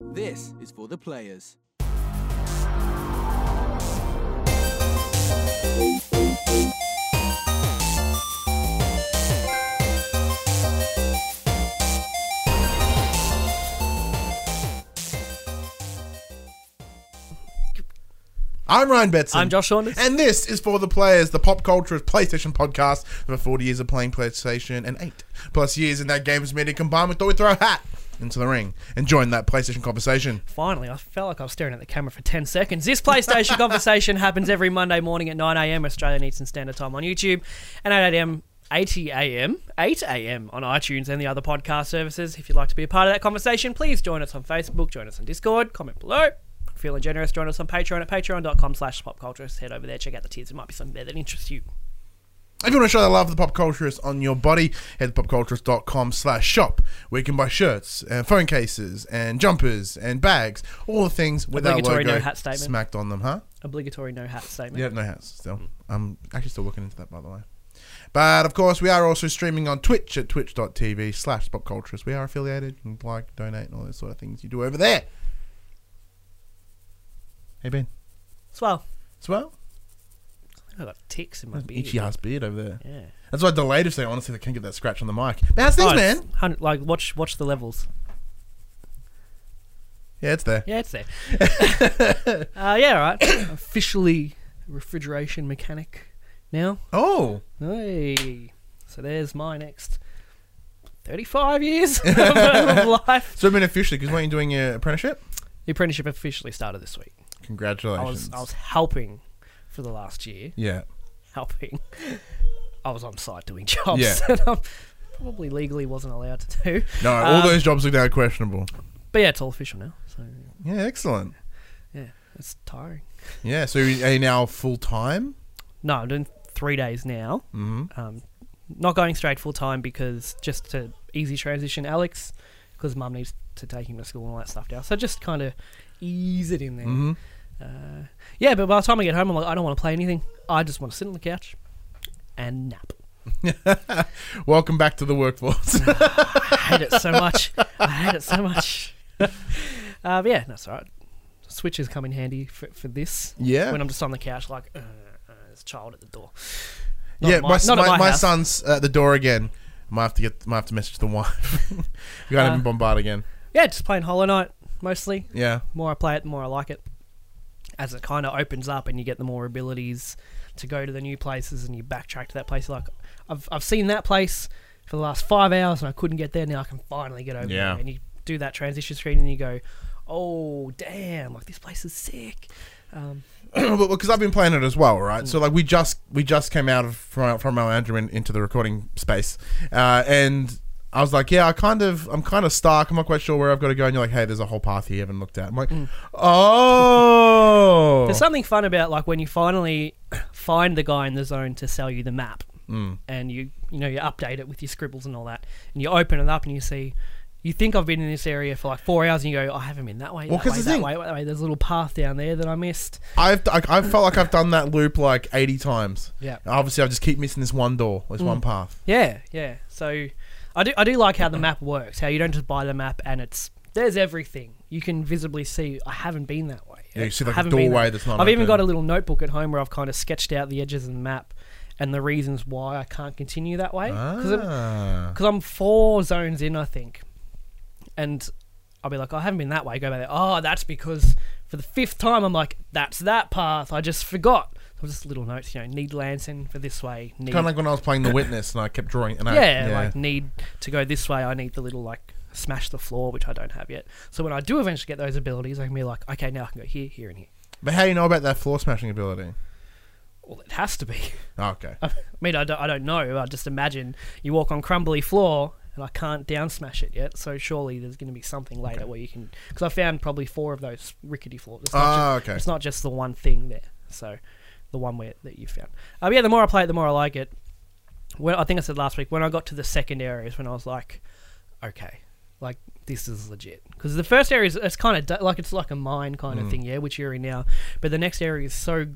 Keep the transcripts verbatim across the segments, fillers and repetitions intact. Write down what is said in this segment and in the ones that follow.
This is for the players. I'm Ryan Betson. I'm Josh Saunders. And this is For the Players, the pop culture PlayStation podcast for forty years of playing PlayStation and eight plus years in that games media combined. We thought we'd throw a hat into the ring and join that PlayStation conversation. Finally, I felt like I was staring at the camera for ten seconds. This PlayStation conversation happens every Monday morning at nine a.m. Australian Eastern Standard Time on YouTube and at eight a.m. eight a.m. eight a.m. on iTunes and the other podcast services. If you'd like to be a part of that conversation, please join us on Facebook, join us on Discord, comment below. Feeling generous, join us on Patreon at patreon.com slash popculturist. Head over there, check out the tiers. There might be something there that interests you. If you want to show the love of the pop culturist on your body, head to popculturist.com slash shop, where you can buy shirts and phone cases and jumpers and bags, all the things with our Obligatory logo no hat statement. smacked on them, huh? Obligatory no hat statement. Yeah, no hats still. I'm actually still looking into that, by the way. But, of course, we are also streaming on Twitch at twitch.tv slash popculturist. We are affiliated. You can like, donate, and all those sort of things you do over there. Hey, Ben. Swell. Swell? I've got ticks in my beard. Itchy ass beard over there. Yeah. That's why I delayed to say, honestly, I can't get that scratch on the mic. But how's things, Oh, man? it's one hundred Like, watch watch the levels. Yeah, it's there. Yeah, it's there. uh, yeah, all right. Officially refrigeration mechanic now. Oh. Hey. So there's my next thirty-five years of life. So, I mean, officially, because weren't you doing your apprenticeship? The apprenticeship officially started this week. Congratulations. I was I was helping for the last year. Yeah. Helping. I was on site doing jobs Yeah. that I probably legally wasn't allowed to do. No, all Um, those jobs look now questionable. But yeah, it's all official now. So Yeah, excellent. yeah, it's tiring. Yeah, so are you now full-time? No, I'm doing three days now. Mm-hmm. Um, not going straight full time because just to easy transition Alex, because Mum needs to take him to school and all that stuff now. So just kind of ease it in there. Mm-hmm. Uh, yeah, but by the time I get home, I'm like, I don't want to play anything. I just want to sit on the couch and nap. Welcome back to the workforce. I hate it so much. I hate it so much. uh, but yeah, that's all right. Switches come in handy for, for this. Yeah. When I'm just on the couch, like, uh, uh, there's a child at the door. Not yeah, at my, my, not my, at my, my house. son's at the door again. Might have to get, might have to message the wife. You got Uh, him bombarded again. Yeah, just playing Hollow Knight mostly. Yeah. The more I play it, the more I like it. As it kind of opens up and you get the more abilities to go to the new places and you backtrack to that place. Like, I've I've seen that place for the last five hours and I couldn't get there. Now I can finally get over Yeah. there. And you do that transition screen and you go, oh, damn, like this place is sick. Um, Because I've been playing it as well, right? Mm. So like we just we just came out of from from our Andrew in, into the recording space, uh, and I was like, yeah, I kind of I'm kind of stuck. I'm not quite sure where I've got to go. And you're like, hey, there's a whole path here you haven't looked at. I'm like, Mm. oh, There's something fun about like when you finally find the guy in the zone to sell you the map, Mm. and you you know you update it with your scribbles and all that, and you open it up and you see. You think I've been in this area for like four hours and you go, I haven't been that way, Well, that 'cause way, the that thing- way, that way. There's a little path down there that I missed. I've I, I've felt like I've done that loop like eighty times. Yeah. Obviously, I just keep missing this one door, this Mm. one path. Yeah, yeah. So I do I do like how the map works, how you don't just buy the map and it's there's everything. You can visibly see I haven't been that way. Yeah, you see I like a haven't been doorway that- that's not I've even open. got a little notebook at home where I've kind of sketched out the edges of the map and the reasons why I can't continue that way. Because Ah. I'm four zones in, I think. And I'll be like, oh, I haven't been that way. Go back there. Oh, that's because for the fifth time, I'm like, that's that path. I just forgot. So just little notes, you know, need Lanson for this way. Need, Kind of like when I was playing The Witness and I kept drawing. And I, yeah, like need to go this way. I need the little like smash the floor, which I don't have yet. So when I do eventually get those abilities, I can be like, okay, now I can go here, here, and here. But how do you know about that floor smashing ability? Well, it has to be. Oh, okay. I mean, I don't, I don't know. I just imagine you walk on crumbly floor. And I can't down smash it yet, so surely there's going to be something later Okay. where you can. Because I found probably four of those rickety floors. It's Ah, not just, okay. It's not just the one thing there. So, the one where that you found. Uh, but yeah, the more I play it, the more I like it. When I think I said last week when I got to the second area is when I was like, okay, like this is legit. Because the first area is it's kind of like it's like a mine kind of Mm. thing, yeah, which you're in now. But the next area is so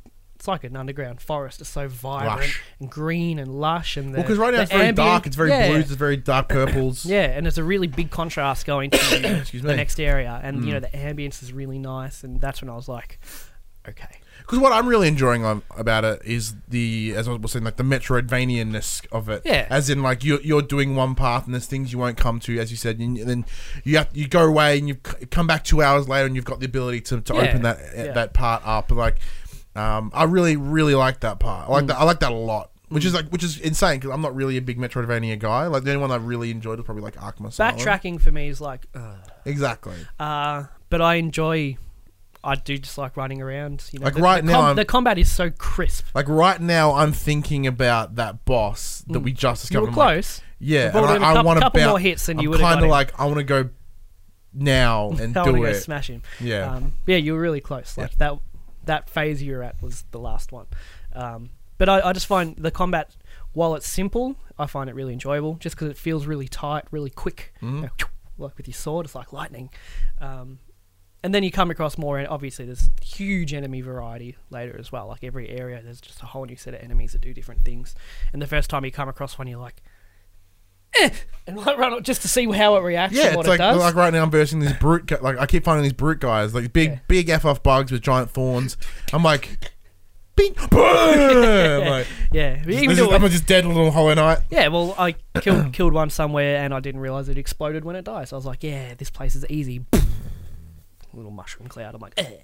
it's like an underground forest. It's so vibrant Lush. and green and lush. And the, Well, because right now the it's very ambient- dark. It's very yeah. blues. It's very dark purples. Yeah, and it's a really big contrast going to Excuse the me. next area, and Mm. you know the ambience is really nice, and that's when I was like, okay, Because what I'm really enjoying on about it is the, as I was saying, like the Metroidvania-ness of it. Yeah. As in, like you're you're doing one path and there's things you won't come to, as you said, and then you have, you go away and you c- come back two hours later and you've got the ability to, to Yeah. open that Yeah. that part up. Like, um, I really really like that part. I like Mm. that. I like that a lot. Which is like, which is insane because I'm not really a big Metroidvania guy. Like the only one I really enjoyed was probably like Arkham Asylum. backtracking for me is like, ugh. Exactly. uh, but I enjoy. I do just like running around. You know, Like the, right the now I'm- the combat is so crisp. Like right now, I'm thinking about that boss that Mm. we just You discovered. were I'm like, close. yeah, Brought and in a I, I couple, want to couple bounce. more hits than I'm you would have kind got. of him. like I want to go now and I want to do go it. smash him. Yeah. Um, yeah, you were really close. Like that that phase you were at was the last one. Um, but I, I just find the combat, while it's simple, I find it really enjoyable just because it feels really tight, really quick. Mhm. You know, like with your sword, it's like lightning. Um, and then you come across more, and obviously there's huge enemy variety later as well. Like every area, there's just a whole new set of enemies that do different things. And the first time you come across one, you're like, eh, and like run up just to see how it reacts Yeah, and what it's like it does. like right now I'm versing these brute. gu- Like I keep finding these brute guys, like big Yeah. big f off bugs with giant thorns. I'm like, bing, boom. Like, yeah, but you can this do is, it I'm with- just dead little Hollow Knight. Yeah, well, I killed killed one somewhere and I didn't realize it exploded when it died. So I was like, yeah, this place is easy. Little mushroom cloud. I'm like, eh.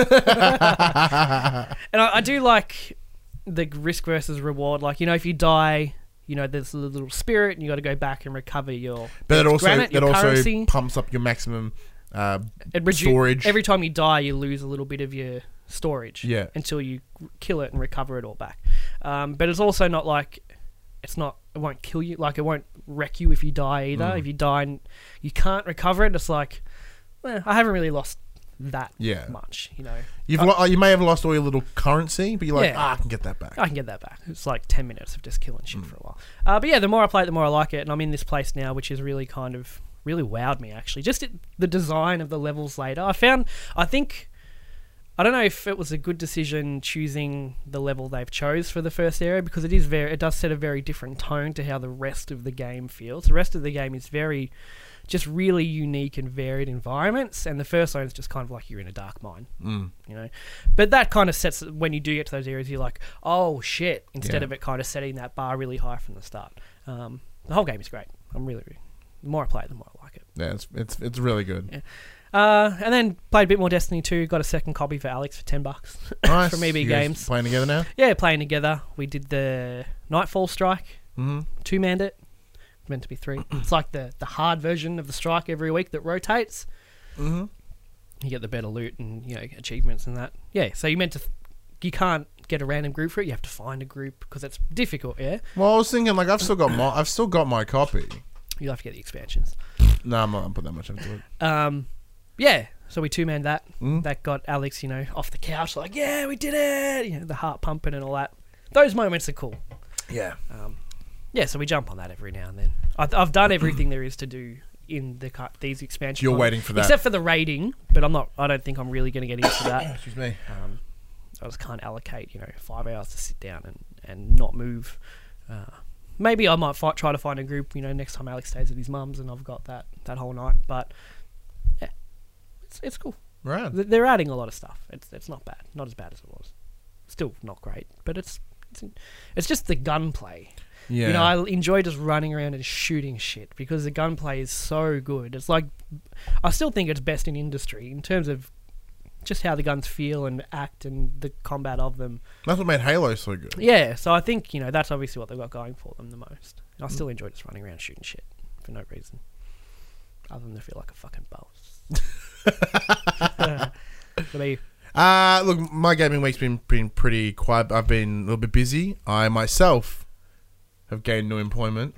And I, I do like the risk versus reward. Like, you know, if you die, you know, there's a little spirit and you got to go back and recover your But it also granite, it your also currency. pumps up your maximum uh, It redu- storage. Every time you die, you lose a little bit of your storage. Yeah. Until you kill it and recover it all back. Um, but it's also not like it's not. It won't kill you. Like it won't wreck you if you die either. Mm. If you die and you can't recover it, it's like, well, I haven't really lost that Yeah. much. You know, You've I- lo- you may have lost all your little currency, but you're like, Yeah. ah, I can get that back. I can get that back. It's like ten minutes of just killing shit Mm. for a while. Uh, but yeah, the more I play it, the more I like it. And I'm in this place now, which is really kind of really wowed me actually. Just it, the design of the levels later. I found. I think. I don't know if it was a good decision choosing the level they've chose for the first area because it is very. It does set a very different tone to how the rest of the game feels. The rest of the game is very. Just really unique and varied environments, and the first zone is just kind of like you're in a dark mine. Mm. You know, but that kind of sets when you do get to those areas, you're like, oh shit! Instead Yeah. of it kind of setting that bar really high from the start. Um, the whole game is great. I'm really, really the more I play it, the more I like it. Yeah, it's it's it's really good. Yeah. Uh, and then played a bit more Destiny two. Got a second copy for Alex for ten bucks Nice. from E B You guys Games. playing together now. Yeah, playing together. We did the Nightfall Strike. Mm-hmm. Two manned it. Meant to be three. It's like the the hard version of the strike every week that rotates. Mm-hmm. You get the better loot and you know achievements and that. Yeah, so you meant to. Th- you can't get a random group for it. You have to find a group because it's difficult. Yeah, Well, I was thinking like I've still got my I've still got my copy. you have to get the expansions. No, I'm not gonna put that much into it. Um, yeah. So we two manned that. Mm. That got Alex, you know, off the couch like, yeah, we did it. You know, the heart pumping and all that. Those moments are cool. Yeah. Um, yeah, so we jump on that every now and then. I've, I've done everything there is to do in the cu- these expansions. You're waiting for that. except for the raiding, but I'm not. I don't think I'm really going to get into that. Excuse me. Um, I just can't allocate, you know, five hours to sit down and, and not move. Uh, maybe I might fight, try to find a group, you know, next time Alex stays with his mum's and I've got that, that whole night. But yeah, it's it's cool. Right. Th- They're adding a lot of stuff. It's it's not bad. Not as bad as it was. Still not great, but it's it's, it's just the gunplay. Yeah. You know, I enjoy just running around and shooting shit because the gunplay is so good. It's like, I still think it's best in industry in terms of just how the guns feel and act and the combat of them. That's what made Halo so good. Yeah, so I think, you know, that's obviously what they've got going for them the most. And I still enjoy just running around shooting shit for no reason. Other than to feel like a fucking boss. What about you? Uh, look, my gaming week's been, been pretty quiet. I've been a little bit busy. I myself have gained new employment.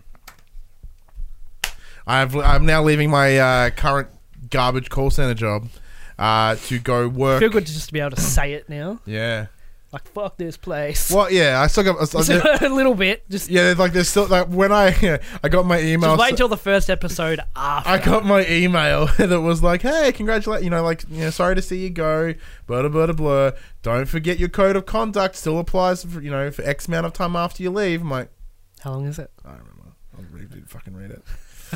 I've, I'm now leaving my uh, current garbage call center job uh, to go work. Feel good to just be able to say it now. Yeah. Like, fuck this place. Well, yeah, I still got I still- a little bit. Just, yeah. Like there's still like when I yeah, I got my email. just wait until the first episode after. I got my email that was like, "Hey, congratulate you know, like you know, sorry to see you go, blah blah blah blah. Don't forget your code of conduct still applies for you know for X amount of time after you leave." I'm like, How long is it? I don't remember. I'll read, fucking read it.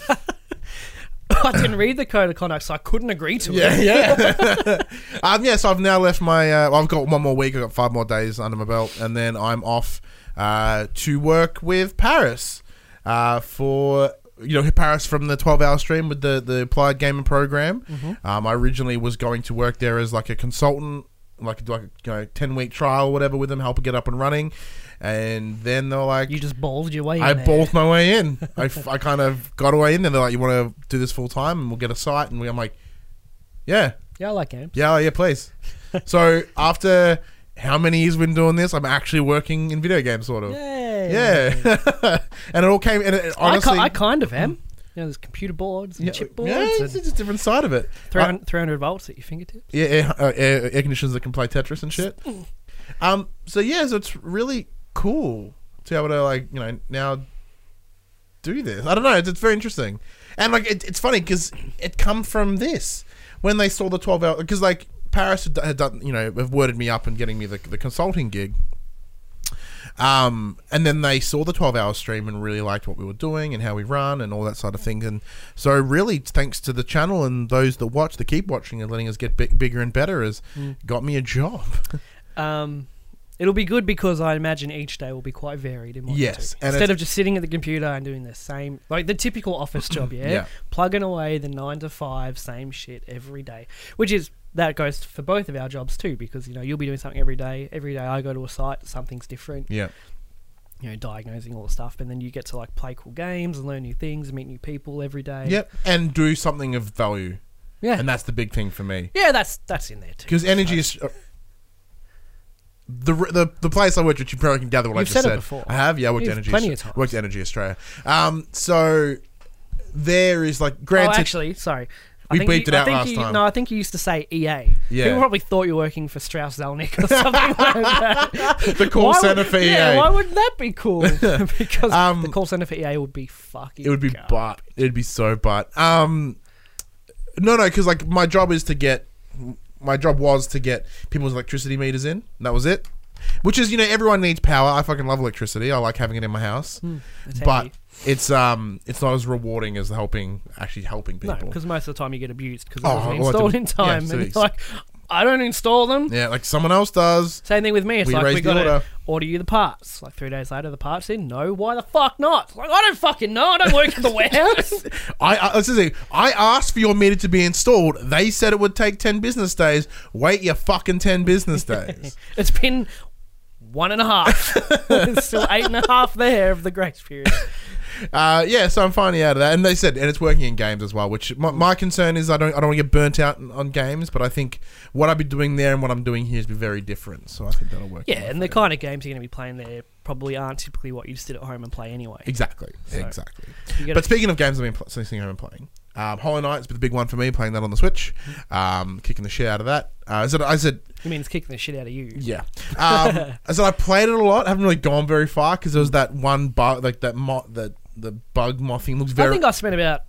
I didn't read the code of conduct, so I couldn't agree to Yeah, it. yeah. um, yeah, so I've now left my. Uh, well, I've got one more week. I've got five more days under my belt, and then I'm off uh, to work with Paris uh, for you know Paris from the twelve hour stream with the the Applied Gaming Program. Mm-hmm. Um, I originally was going to work there as like a consultant, like like a you know ten week trial or whatever with them, help it get up and running. And then they're like, You just balled your way in I there. balled my way in. I, f- I kind of got away in there. They're like, you want to do this full time and we'll get a site. And we, I'm like, yeah, Yeah, I like games. yeah, yeah, please. So after how many years we've been doing this, I'm actually working in video games, sort of. Yay. Yeah. And it all came, and it, honestly. I, ki- I kind of am. You know, there's computer boards and yeah, chip boards yeah, it's, and it's a different side of it. three Uh, hundred, three hundred volts at your fingertips. yeah, air, uh, air, air conditioners that can play Tetris and shit. Um. So yeah, so it's really cool to be able to like you know now do this. I don't know. It's, it's very interesting, and like it, it's funny because it come from this when they saw the twelve hour because like Paris had, had done you know have worded me up and getting me the the consulting gig. Um, and then they saw the twelve hour stream and really liked what we were doing and how we run and all that sort of thing. And so really thanks to the channel and those that watch, that keep watching and letting us get big, bigger and better has Mm. got me a job. Um, it'll be good because I imagine each day will be quite varied in what Yes, you and do. it's- Instead of just sitting at the computer and doing the same, like the typical office job, yeah? Yeah. Plugging away the nine to five, same shit every day. Which is, that goes for both of our jobs too, because, you know, you'll be doing something every day. Every day I go to a site, something's different. Yeah. You know, diagnosing all the stuff, and then you get to like play cool games and learn new things and meet new people every day. Yep. And do something of value. Yeah. And that's the big thing for me. Yeah, that's that's in there too. Because energy is... Uh, the, the the place I worked, which you probably can gather what I You've just said it said. before. I have, yeah. I worked You've Energy. plenty of Austra- times. Worked Energy Australia. Um, so there is like Oh, granted. actually, sorry. I We think beeped you, it I out think last you, time. No, I think you used to say E A. Yeah. People probably thought you were working for Strauss Zelnick or something like that. the call Why center would- for E A. Yeah, why wouldn't that be cool? Because Um, the call center for E A would be fucking. It would be garbage. butt. It'd be so butt. Um, no, no, because like my job is to get, my job was to get people's electricity meters in. And that was it. Which is, you know, everyone needs power. I fucking love electricity. I like having it in my house. Hmm, that's but handy. it's um, it's not as rewarding as helping actually helping No, people. because most of the time you get abused because it Oh, wasn't well, installed to- in time. yeah, and to it's like, I don't install them. Yeah, like someone else does. Same thing with me. It's We like, raised we the got to order. order you the parts. Like three days later, the parts in. No, why the fuck not? It's like, I don't fucking know. I don't work at the warehouse. I I, this is it. I asked for your meter to be installed. They said it would take ten business days. Wait your fucking ten business days. It's been one and a half. There's still eight and a half there of the grace period. Uh, yeah, so I'm finally out of that, and they said, and it's working in games as well. Which my, my concern is, I don't, I don't want to get burnt out on, on games, but I think what I've been doing there and what I'm doing here is be very different. So I think that'll work. Yeah, in my and the favour. kind of games you're going to be playing there probably aren't typically what you sit at home and play anyway. exactly, So, exactly. You gotta- But speaking of games, I've been pl- sitting home and playing. Um, Hollow Knight's been the big one for me, playing that on the Switch, um, kicking the shit out of that. Uh, I said, I said, you mean it's kicking the shit out of you? yeah. Um, I said I played it a lot. Haven't really gone very far because there was that one bug, like that mo- that the bug mothing looks very. I think I spent about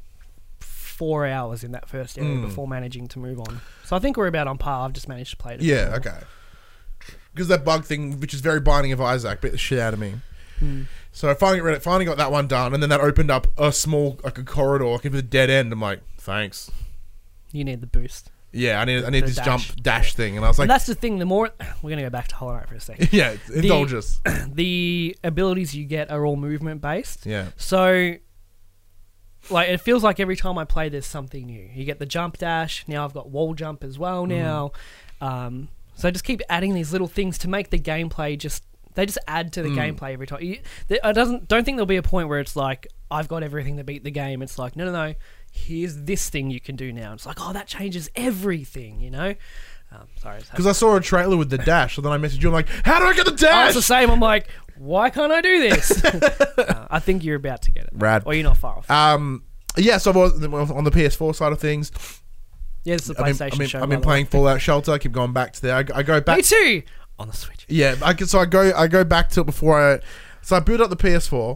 four hours in that first area Mm. before managing to move on. So I think we're about on par. I've just managed to play it. a bit Yeah, more. okay. Because that bug thing, which is very Binding of Isaac, bit the shit out of me. Mm. So I finally read it, finally got that one done, and then that opened up a small, like a corridor, like a dead end. I'm like, thanks. You need the boost. Yeah, I need, I need The this dash. jump dash thing, and I was like, and that's the thing. The more we're going to go back to Hollow Knight for a second. yeah, indulge us. The abilities you get are all movement based. Yeah, So, like, it feels like every time I play, there's something new. You get the jump dash. Now I've got wall jump as well now. Um, so I just keep adding these little things to make the gameplay just... They just add to the Mm. gameplay every time. You, there, I doesn't don't think there'll be a point where it's like, I've got everything to beat the game. It's like, no, no, no. Here's this thing you can do now. It's like, oh, that changes everything, you know? Um, sorry. it's- because I saw a trailer with the dash, so then I messaged you. I'm like, how do I get the Oh, dash? it's the same. I'm like, why can't I do this? uh, I think you're about to get it. Rad. Or you're not far off. Um, yeah, so I was on the P S four side of things. Yeah, it's the I've been, PlayStation I've been, show. I've by been the playing way. Fallout Shelter. I keep going back to there. I, I go back. Me too. on the Switch. Yeah, I can, so I go I go back to it before I... So I boot up the P S four.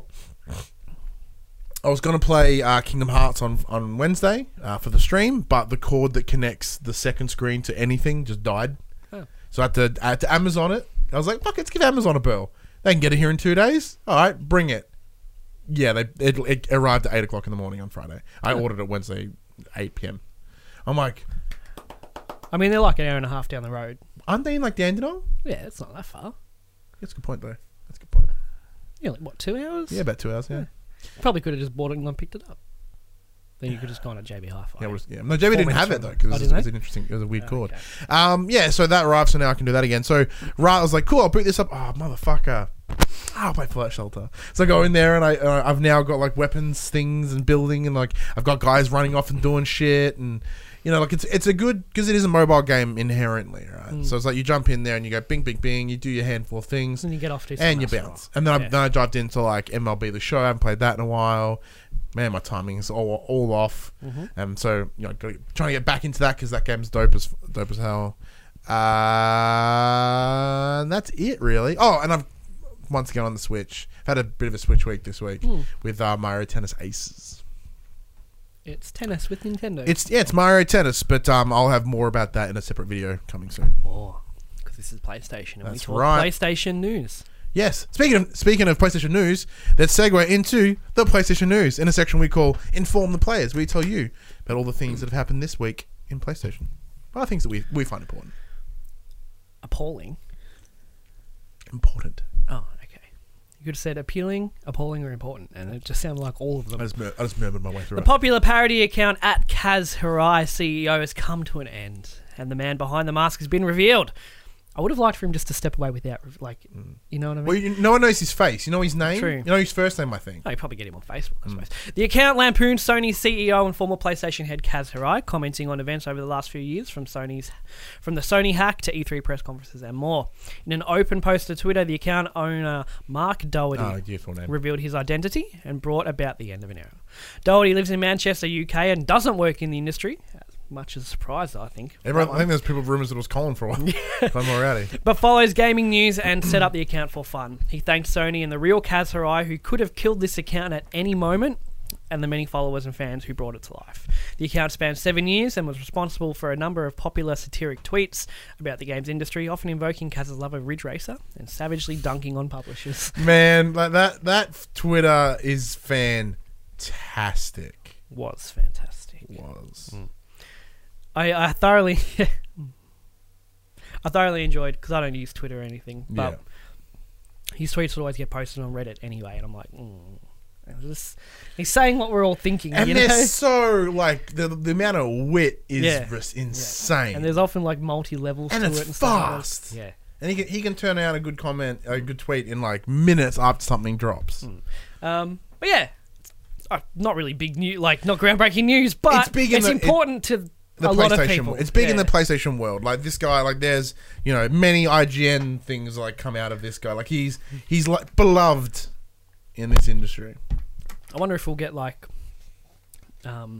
I was going to play uh, Kingdom Hearts on on Wednesday uh, for the stream, but the cord that connects the second screen to anything just died. Oh. So I had, to, I had to Amazon it. I was like, fuck, let's give Amazon a bill. They can get it here in two days. All right, bring it. Yeah, they it, it arrived at eight o'clock in the morning on Friday. I Oh. ordered it Wednesday, eight p.m. I'm like... I mean, they're like an hour and a half down the road. Aren't they in like Dandenong? Yeah, it's not that far. That's a good point, though. That's a good point. Yeah, like, what, two hours? Yeah, about two hours, yeah. Yeah. Probably could have just bought it and gone picked it up. Then you could have just gone to J B Hi-Fi. Yeah, it was, yeah. No, J B Four didn't have minutes it, though, from- because Oh, it, was- didn't it was they? an interesting... It was a weird Oh, chord. okay. Um, yeah, so that arrived, so now I can do that again. So, right, I was like, cool, I'll boot this up. Oh, motherfucker. I'll play Fallout Shelter. So I go in there, and I, uh, I've now got, like, weapons, things, and building, and, like, I've got guys running off and doing shit, and... You know, like, it's it's a good... Because it is a mobile game inherently, right? Mm. So it's like you jump in there and you go bing, bing, bing, you do your handful of things, And you get off to and you some bounce. restaurant. And then, Yeah. I, then I dived into, like, M L B The Show. I haven't played that in a while. Man, my timing is all, all off. Mhm. And so, you know, go- trying to get back into that because that game's dope as dope as hell. Uh, and that's it, really. Oh, and I've once again on the Switch. Had a bit of a Switch week this week Mm. with uh, Mario Tennis Aces. It's tennis with Nintendo. It's yeah, it's Mario Tennis, but um, I'll have more about that in a separate video coming soon. more. Because this is PlayStation. And we That's talk right. PlayStation news. Yes. Speaking of speaking of PlayStation news, let's segue into the PlayStation news in a section we call Inform the Players. We tell you about all the things that have happened this week in PlayStation. Well, things that we we find important. Appalling. Important. Oh, okay. You could have said appealing, appalling, or important. And it just sounded like all of I them. just, mur- I just murmured my way through The it. popular parody account at Kaz Hirai C E O has come to an end, and the man behind the mask has been revealed. I would have liked for him just to step away without, like, you know what I mean? Well, you, no one knows his face. You know his name? True. You know his first name, I think. Oh, you probably get him on Facebook, I Mm. suppose. The account lampooned Sony's C E O and former PlayStation head Kaz Hirai, commenting on events over the last few years, from Sony's, from the Sony hack to E three press conferences and more. In an open post to Twitter, the account owner Mark Doherty Oh, beautiful name. revealed his identity and brought about the end of an era. Doherty lives in Manchester, U K, and doesn't work in the industry. Much as a surprise, I think. Everyone, That I one. think there's people rumors that it was Colin for a while. Colin Moriarty. But follows gaming news and set up the account for fun. He thanked Sony and the real Kaz Hirai, who could have killed this account at any moment, and the many followers and fans who brought it to life. The account spanned seven years and was responsible for a number of popular satiric tweets about the games industry, often invoking Kaz's love of Ridge Racer and savagely dunking on publishers. Man, like that that Twitter is fantastic. Was fantastic. Was. Mm. I, I thoroughly... I thoroughly enjoyed, because I don't use Twitter or anything, but Yeah. his tweets would always get posted on Reddit anyway, and I'm like, mm. And just, he's saying what we're all thinking, And you they're know? so, like, the the amount of wit is Yeah. just insane. And there's often like multi-levels And to it's it and stuff like that. fast. Yeah. And he can, he can turn out a good comment, a good tweet in, like, minutes after something drops. Mm. Um, but yeah, it's, uh, not really big news, like not groundbreaking news, but It's it's, big in the- it- important to The a lot of PlayStation people. world. It's big in Yeah. the PlayStation world. Like, this guy, like, there's, you know, many I G N things, like, come out of this guy. Like, he's, he's like, beloved in this industry. I wonder if we'll get like um,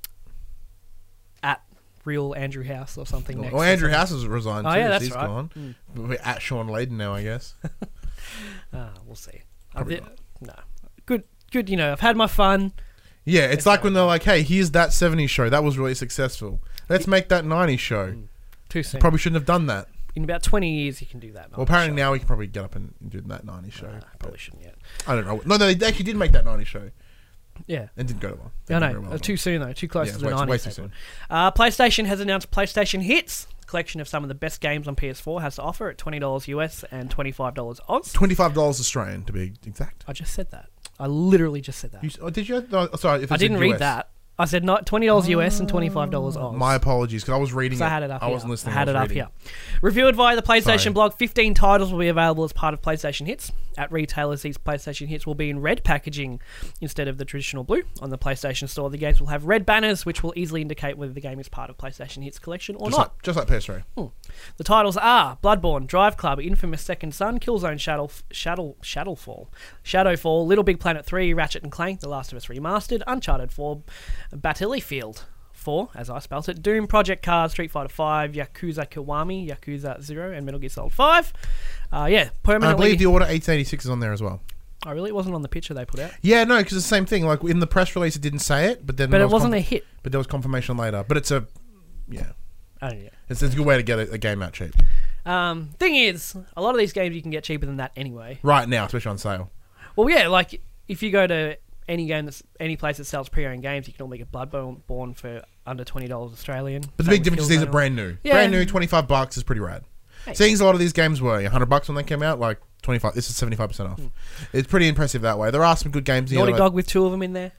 at real Andrew House or something next. Well, or Andrew something. House has resigned, Oh too. yeah, so that's he's right. gone. Mm. We're at Sean Layden now, I guess. Ah, we'll see. Probably I thi- no, good, good. You know, I've had my fun. Yeah, it's, It's like not- when they're like, hey, here's that seventies show. That was really successful. Let's make that nineties show. Mm. Too soon. Probably shouldn't have done that. In about twenty years, you can do that. Well, apparently now we can probably get up and do that nineties show. Nah, but probably shouldn't yet. I don't know. No, no, they actually did make that nineties show. Yeah. It didn't go well. It I didn't know. go very well uh, at too all. soon though. Too close Yeah, to it's the way, way nineties. too they soon. thought. Uh, PlayStation has announced PlayStation Hits. A collection of some of the best games on P S four has to offer at twenty dollars U S and twenty-five dollars Oz. twenty-five dollars Australian, to be exact. I just said that. I literally just said that. You, s- oh, did you? No, sorry, if I it's in didn't read U S. that. I said not twenty dollars U S and twenty-five dollars Oz. My apologies, because I was reading So it. I had it up I here. wasn't listening. I had I it was up reading. here. Reviewed via the PlayStation Sorry. blog, fifteen titles will be available as part of PlayStation Hits. At retailers, these PlayStation Hits will be in red packaging instead of the traditional blue. On the PlayStation Store, the games will have red banners, which will easily indicate whether the game is part of PlayStation Hits collection or Just not. like, just like P S three. The titles are Bloodborne, Drive Club, Infamous Second Son, Killzone Shadow, Shadow, Shadowfall, Shadowfall, Little Big Planet three, Ratchet and Clank, The Last of Us Remastered, Uncharted four, Battlefield four, as I spelt it, Doom, Project Cars, Street Fighter five, Yakuza Kiwami, Yakuza zero, and Metal Gear Solid five. Uh, yeah, I permanently... believe the Order eighteen eighty-six is on there as well. Oh, really? It wasn't on the picture they put out? Yeah, no, because it's the same thing. Like, in the press release, it didn't say it, but then... But there it was wasn't conf- a hit. But there was confirmation later. But it's a... Yeah. Oh, yeah. It's, it's a good way to get a, a game out cheap. Um, thing is, a lot of these games you can get cheaper than that anyway. Right now, especially on sale. Well, yeah, like, if you go to any game that's any place that sells pre-owned games, you can normally get Bloodborne for under twenty dollars Australian. But the Same big with difference is these are Killzone. brand new. Yeah. Brand new, twenty-five bucks is pretty rad. Hey. Seeing as a lot of these games were one hundred bucks when they came out, like twenty-five, this is seventy-five percent off. Mm. It's pretty impressive that way. There are some good games. Naughty here, Dog with two of them in there.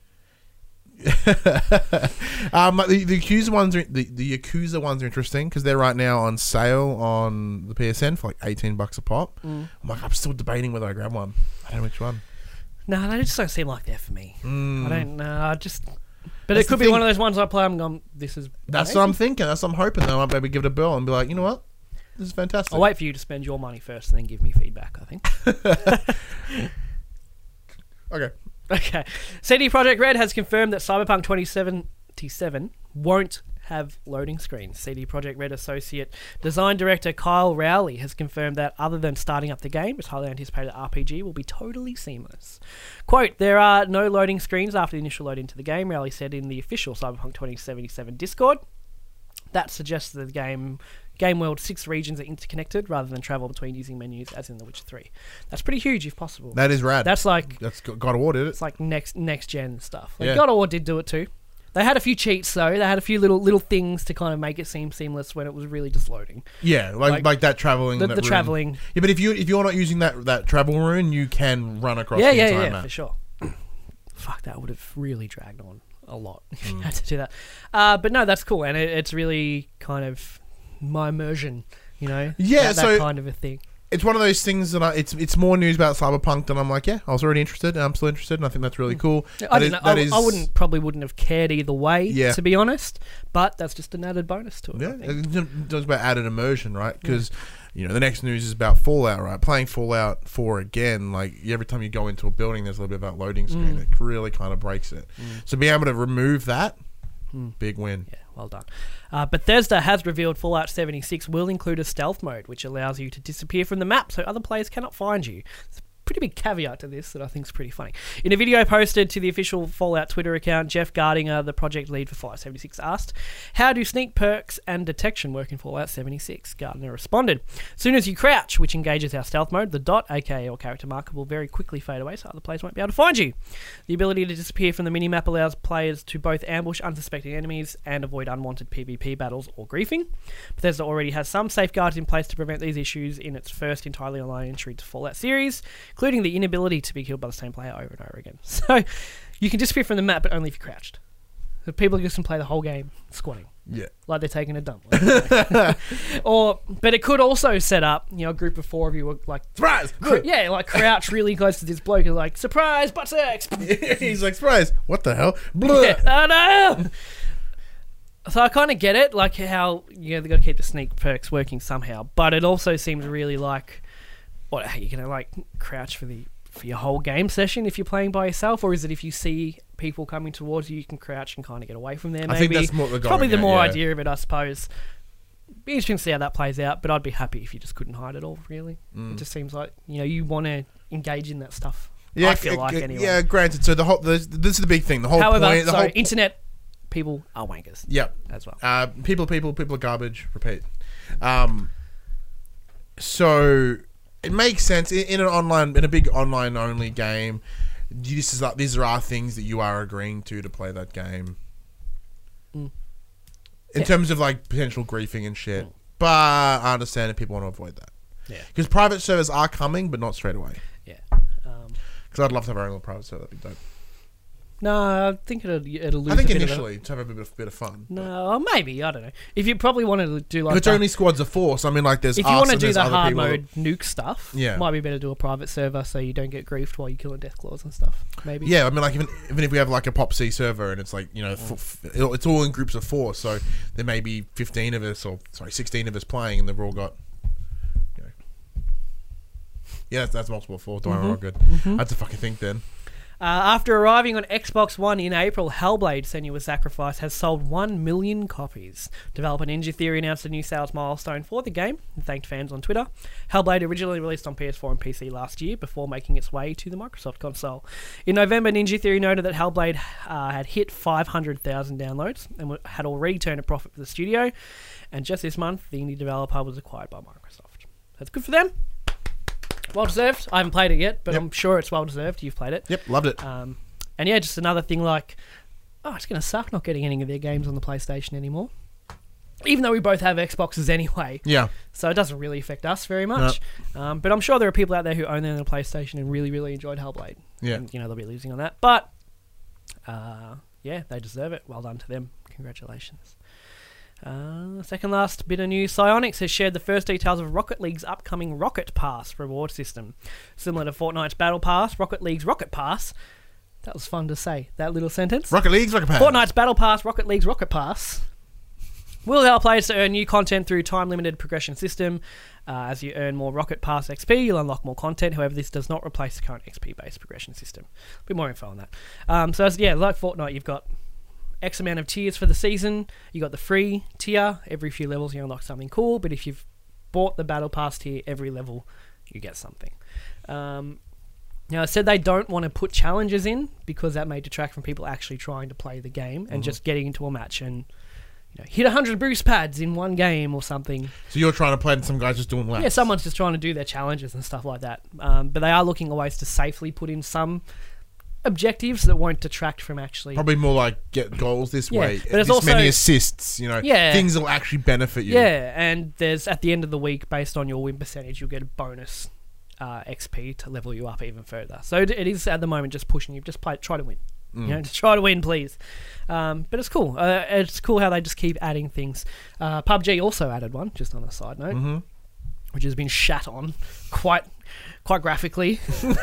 um, the, the Yakuza ones are the, the Yakuza ones are interesting because they're right now on sale on the P S N for like eighteen bucks a pop. Mm. I'm like, I'm still debating whether I grab one. I don't know which one. No, they just don't seem like they're for me. Mm. I don't know. I just. But That's it could the be thing. one of those ones I play. I'm going. This is. That's amazing. what I'm thinking. That's what I'm hoping. Though I might maybe give it a bill and be like, you know what, this is fantastic. I'll wait for you to spend your money first and then give me feedback. I think. Okay. Okay. C D Projekt Red has confirmed that Cyberpunk twenty seventy-seven won't have loading screens. C D Projekt Red Associate Design Director Kyle Rowley has confirmed that other than starting up the game, its highly anticipated R P G will be totally seamless. Quote, there are no loading screens after the initial load into the game, Rowley said in the official Cyberpunk twenty seventy-seven Discord. That suggests that the game game world's six regions are interconnected rather than travel between using menus as in The Witcher three. That's pretty huge if possible. That is rad. That's like That's God God of War did it. it's like next next gen stuff. Like Yeah. God of War did do it too. They had a few cheats though. They had a few little little things to kind of make it seem seamless when it was really just loading. Yeah, like Like, like, that traveling. The, that the rune. traveling. Yeah, but if you if you're not using that that travel rune, you can run across Yeah, the yeah, entire yeah, map. for sure. Fuck, that would have really dragged on a lot if Mm. you had to do that. Uh, but no, that's cool, and it, it's really kind of my immersion. You know, Yeah, that, that so- kind of a thing. It's one of those things that I, it's it's more news about Cyberpunk than I'm like, yeah, I was already interested and I'm still interested and I think that's really cool. I That don't is- know. that I, is- I wouldn't probably wouldn't have cared either way, Yeah. to be honest. But that's just an added bonus to it. I Yeah, think. it's just about added immersion, right? Because you know the next news is about Fallout, right? Playing Fallout four again, like every time you go into a building, there's a little bit about loading screen. Mm. It really kind of breaks it. So being able to remove that, Mm. big win. Yeah, well done. Uh, Bethesda has revealed Fallout seventy-six will include a stealth mode, which allows you to disappear from the map so other players cannot find you. It's a pretty big caveat to this that I think is pretty funny. In a video posted to the official Fallout Twitter account, Jeff Gardinger, the project lead for Fallout seventy-six, asked, how do sneak perks and detection work in Fallout seventy-six? Gardner responded, as soon as you crouch, which engages our stealth mode, the dot, aka your character marker, will very quickly fade away so other players won't be able to find you. The ability to disappear from the minimap allows players to both ambush unsuspecting enemies and avoid unwanted PvP battles or griefing. Bethesda already has some safeguards in place to prevent these issues in its first entirely online entry to Fallout series, including the inability to be killed by the same player over and over again. So you can disappear from the map, but only if you're crouched. So people just can play the whole game squatting, Yeah. like they're taking a dump. Or, but it could also set up, you know, a group of four of you are like, Surprise! cr- yeah, like crouch really close to this bloke and like, surprise, butt sex. He's like, surprise! What the hell? Blah. Yeah. Oh no! So I kind of get it, like how you know they got to keep the sneak perks working somehow, but it also seems really like, what are you gonna like crouch for the for your whole game session if you're playing by yourself, or is it if you see people coming towards you, you can crouch and kind of get away from them? Maybe I think that's more the probably the going, more yeah, yeah. idea of it, I suppose. Be interesting to see how that plays out, but I'd be happy if you just couldn't hide it all. Really, Mm. it just seems like you know you want to engage in that stuff. Yeah, I feel g- like g- anyway. Yeah, granted. So the whole this, this is the big thing. The whole However, point. The so whole, internet people are wankers yeah. as well. Uh, people, people, people are garbage. Repeat. Um, so it makes sense in, in an online, in a big online only game. you- This is like, these are things that you are agreeing to to play that game. Mm. In Yeah. terms of like potential griefing and shit, Mm. but I understand if people want to avoid that. Yeah. Because private servers are coming, but not straight away. Yeah. Um, Because I'd love to have our own little private server. That'd be dope. no, I think it'll it'll lose. I think a bit of initially to have a bit of, bit of fun. a- no, maybe I don't know. If you probably want to do like If it's the- only squads of four, so I mean, like, there's if you us want to and do there's the other hard people that- mode nuke stuff, Yeah. might be better to do a private server so you don't get griefed while you're killing death claws and stuff. Maybe. Yeah, I mean, like, even even if we have like a Pop C server and it's like, you know, f- f- it's all in groups of four, so there may be fifteen of us or sorry, sixteen of us playing, and they've all got, you know, yeah, that's, that's multiple of four. Don't worry, we're all good. Mhm. I had to fucking think then. Uh, after arriving on Xbox One in April, Hellblade: Senua's Sacrifice has sold one million copies. Developer Ninja Theory announced a new sales milestone for the game and thanked fans on Twitter. Hellblade originally released on P S four and P C last year before making its way to the Microsoft console. In November, Ninja Theory noted that Hellblade uh, had hit five hundred thousand downloads and w- had already turned a profit for the studio. And just this month, the indie developer was acquired by Microsoft. That's good for them. Well deserved. I haven't played it yet, but Yep. I'm sure it's well deserved. You've played it. Yep, loved it. Um, and yeah, just another thing like, oh, it's going to suck not getting any of their games on the PlayStation anymore. Even though we both have Xboxes anyway. Yeah. So it doesn't really affect us very much. No. Um, but I'm sure there are people out there who own their PlayStation and really, really enjoyed Hellblade. Yeah. And, you know, they'll be losing on that. But, uh, yeah, they deserve it. Well done to them. Congratulations. Uh, second last bit of news, Psyonix has shared the first details of Rocket League's upcoming Rocket Pass reward system. Similar to Fortnite's Battle Pass, Rocket League's Rocket Pass, that was fun to say, that little sentence. Rocket League's Rocket Pass. Fortnite's Battle Pass, Rocket League's Rocket Pass will allow players to earn new content through time-limited progression system. Uh, as you earn more Rocket Pass X P, you'll unlock more content. However, this does not replace the current X P-based progression system. A bit more info on that. Um, so, as, yeah, like Fortnite, you've got X amount of tiers for the season. You got the free tier. Every few levels you unlock something cool, but if you've bought the Battle Pass tier, every level you get something. Um, now, I said they don't want to put challenges in because that may detract from people actually trying to play the game and Mm-hmm. just getting into a match and, you know, hit one hundred boost pads in one game or something. So you're trying to play and some guys just doing laps? Yeah, someone's just trying to do their challenges and stuff like that. Um, but they are looking at ways to safely put in some objectives that won't detract from actually... Probably more like get goals this Yeah, way. but it's this also- many assists, you know. Yeah. Things that will actually benefit you. Yeah, and there's at the end of the week, based on your win percentage, you'll get a bonus uh, X P to level you up even further. So it it is at the moment just pushing you, just play, try to win. Mm. You know, just try to win, please. Um, but it's cool. Uh, it's cool how they just keep adding things. Uh, P U B G also added one, just on a side note, Mm-hmm. which has been shat on quite quite graphically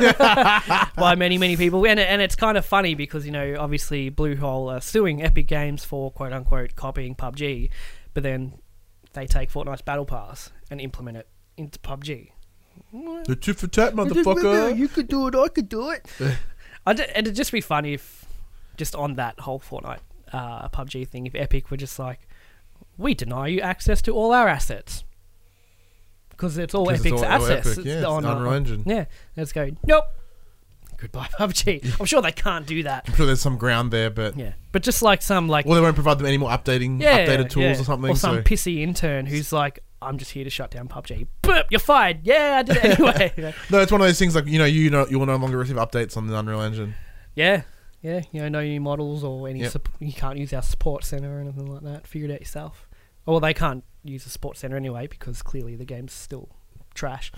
by many, many people. And, and it's kind of funny because, you know, obviously Bluehole are suing Epic Games for quote-unquote copying P U B G, but then they take Fortnite's Battle Pass and implement it into P U B G. The tit for tat, motherfucker. You could do it, I could do it. I'd, it'd just be funny if, just on that whole Fortnite uh, P U B G thing, if Epic were just like, we deny you access to all our assets. Because it's all 'Cause it's Epic's all- all assets. Epic, It's yeah, it's on, Unreal on- Engine. Yeah, let's go, nope. Goodbye P U B G. I'm sure they can't do that. I'm sure there's some ground there, but... Yeah, but just like some like... Well, they won't provide them any more updating, yeah, updated tools yeah. or something. Or some so. pissy intern who's like, I'm just here to shut down P U B G. Boop, you're fired. Yeah, I did it anyway. You know? No, it's one of those things like, you know, you know, you will no longer receive updates on the Unreal Engine. Yeah, yeah. You know, no new models or any. Yep. Sup- you can't use our support center or anything like that. Figure it out yourself. Oh, well, they can't use the support center anyway because clearly the game's still trash.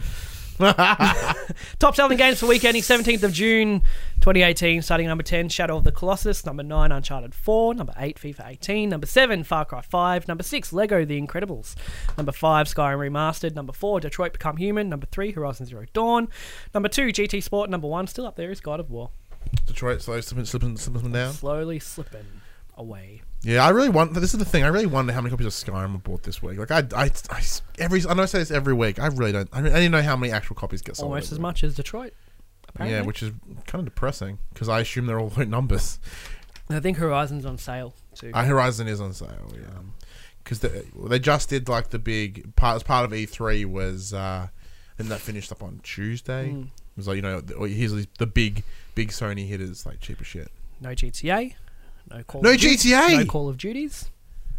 Top selling games for week ending seventeenth of June twenty eighteen. Starting at number ten, Shadow of the Colossus. Number nine, Uncharted four. Number eight, FIFA eighteen. Number seven, Far Cry five. Number six, Lego The Incredibles. Number five, Skyrim Remastered. Number four, Detroit Become Human. Number three, Horizon Zero Dawn. Number two, G T Sport. Number one, still up there, is God of War. Detroit slowly slipping, slipping, slipping down. Slowly slipping away. Yeah, I really want. This is the thing. I really wonder how many copies of Skyrim were bought this week. Like, I, I, I every. I know I say this every week. I really don't. I, mean, I didn't know how many actual copies get sold. Almost every as week. much as Detroit, apparently. Yeah, which is kind of depressing because I assume they're all low numbers. I think Horizon's on sale too. Uh, Horizon is on sale. Yeah, because they, they just did like the big part. As part of E three was, uh, and that finished up on Tuesday. Mm. It was like, you know, the, here's these- the big, big Sony hitters like cheap as shit. No G T A. No Call No of Duty- G T A! No Call of Duties.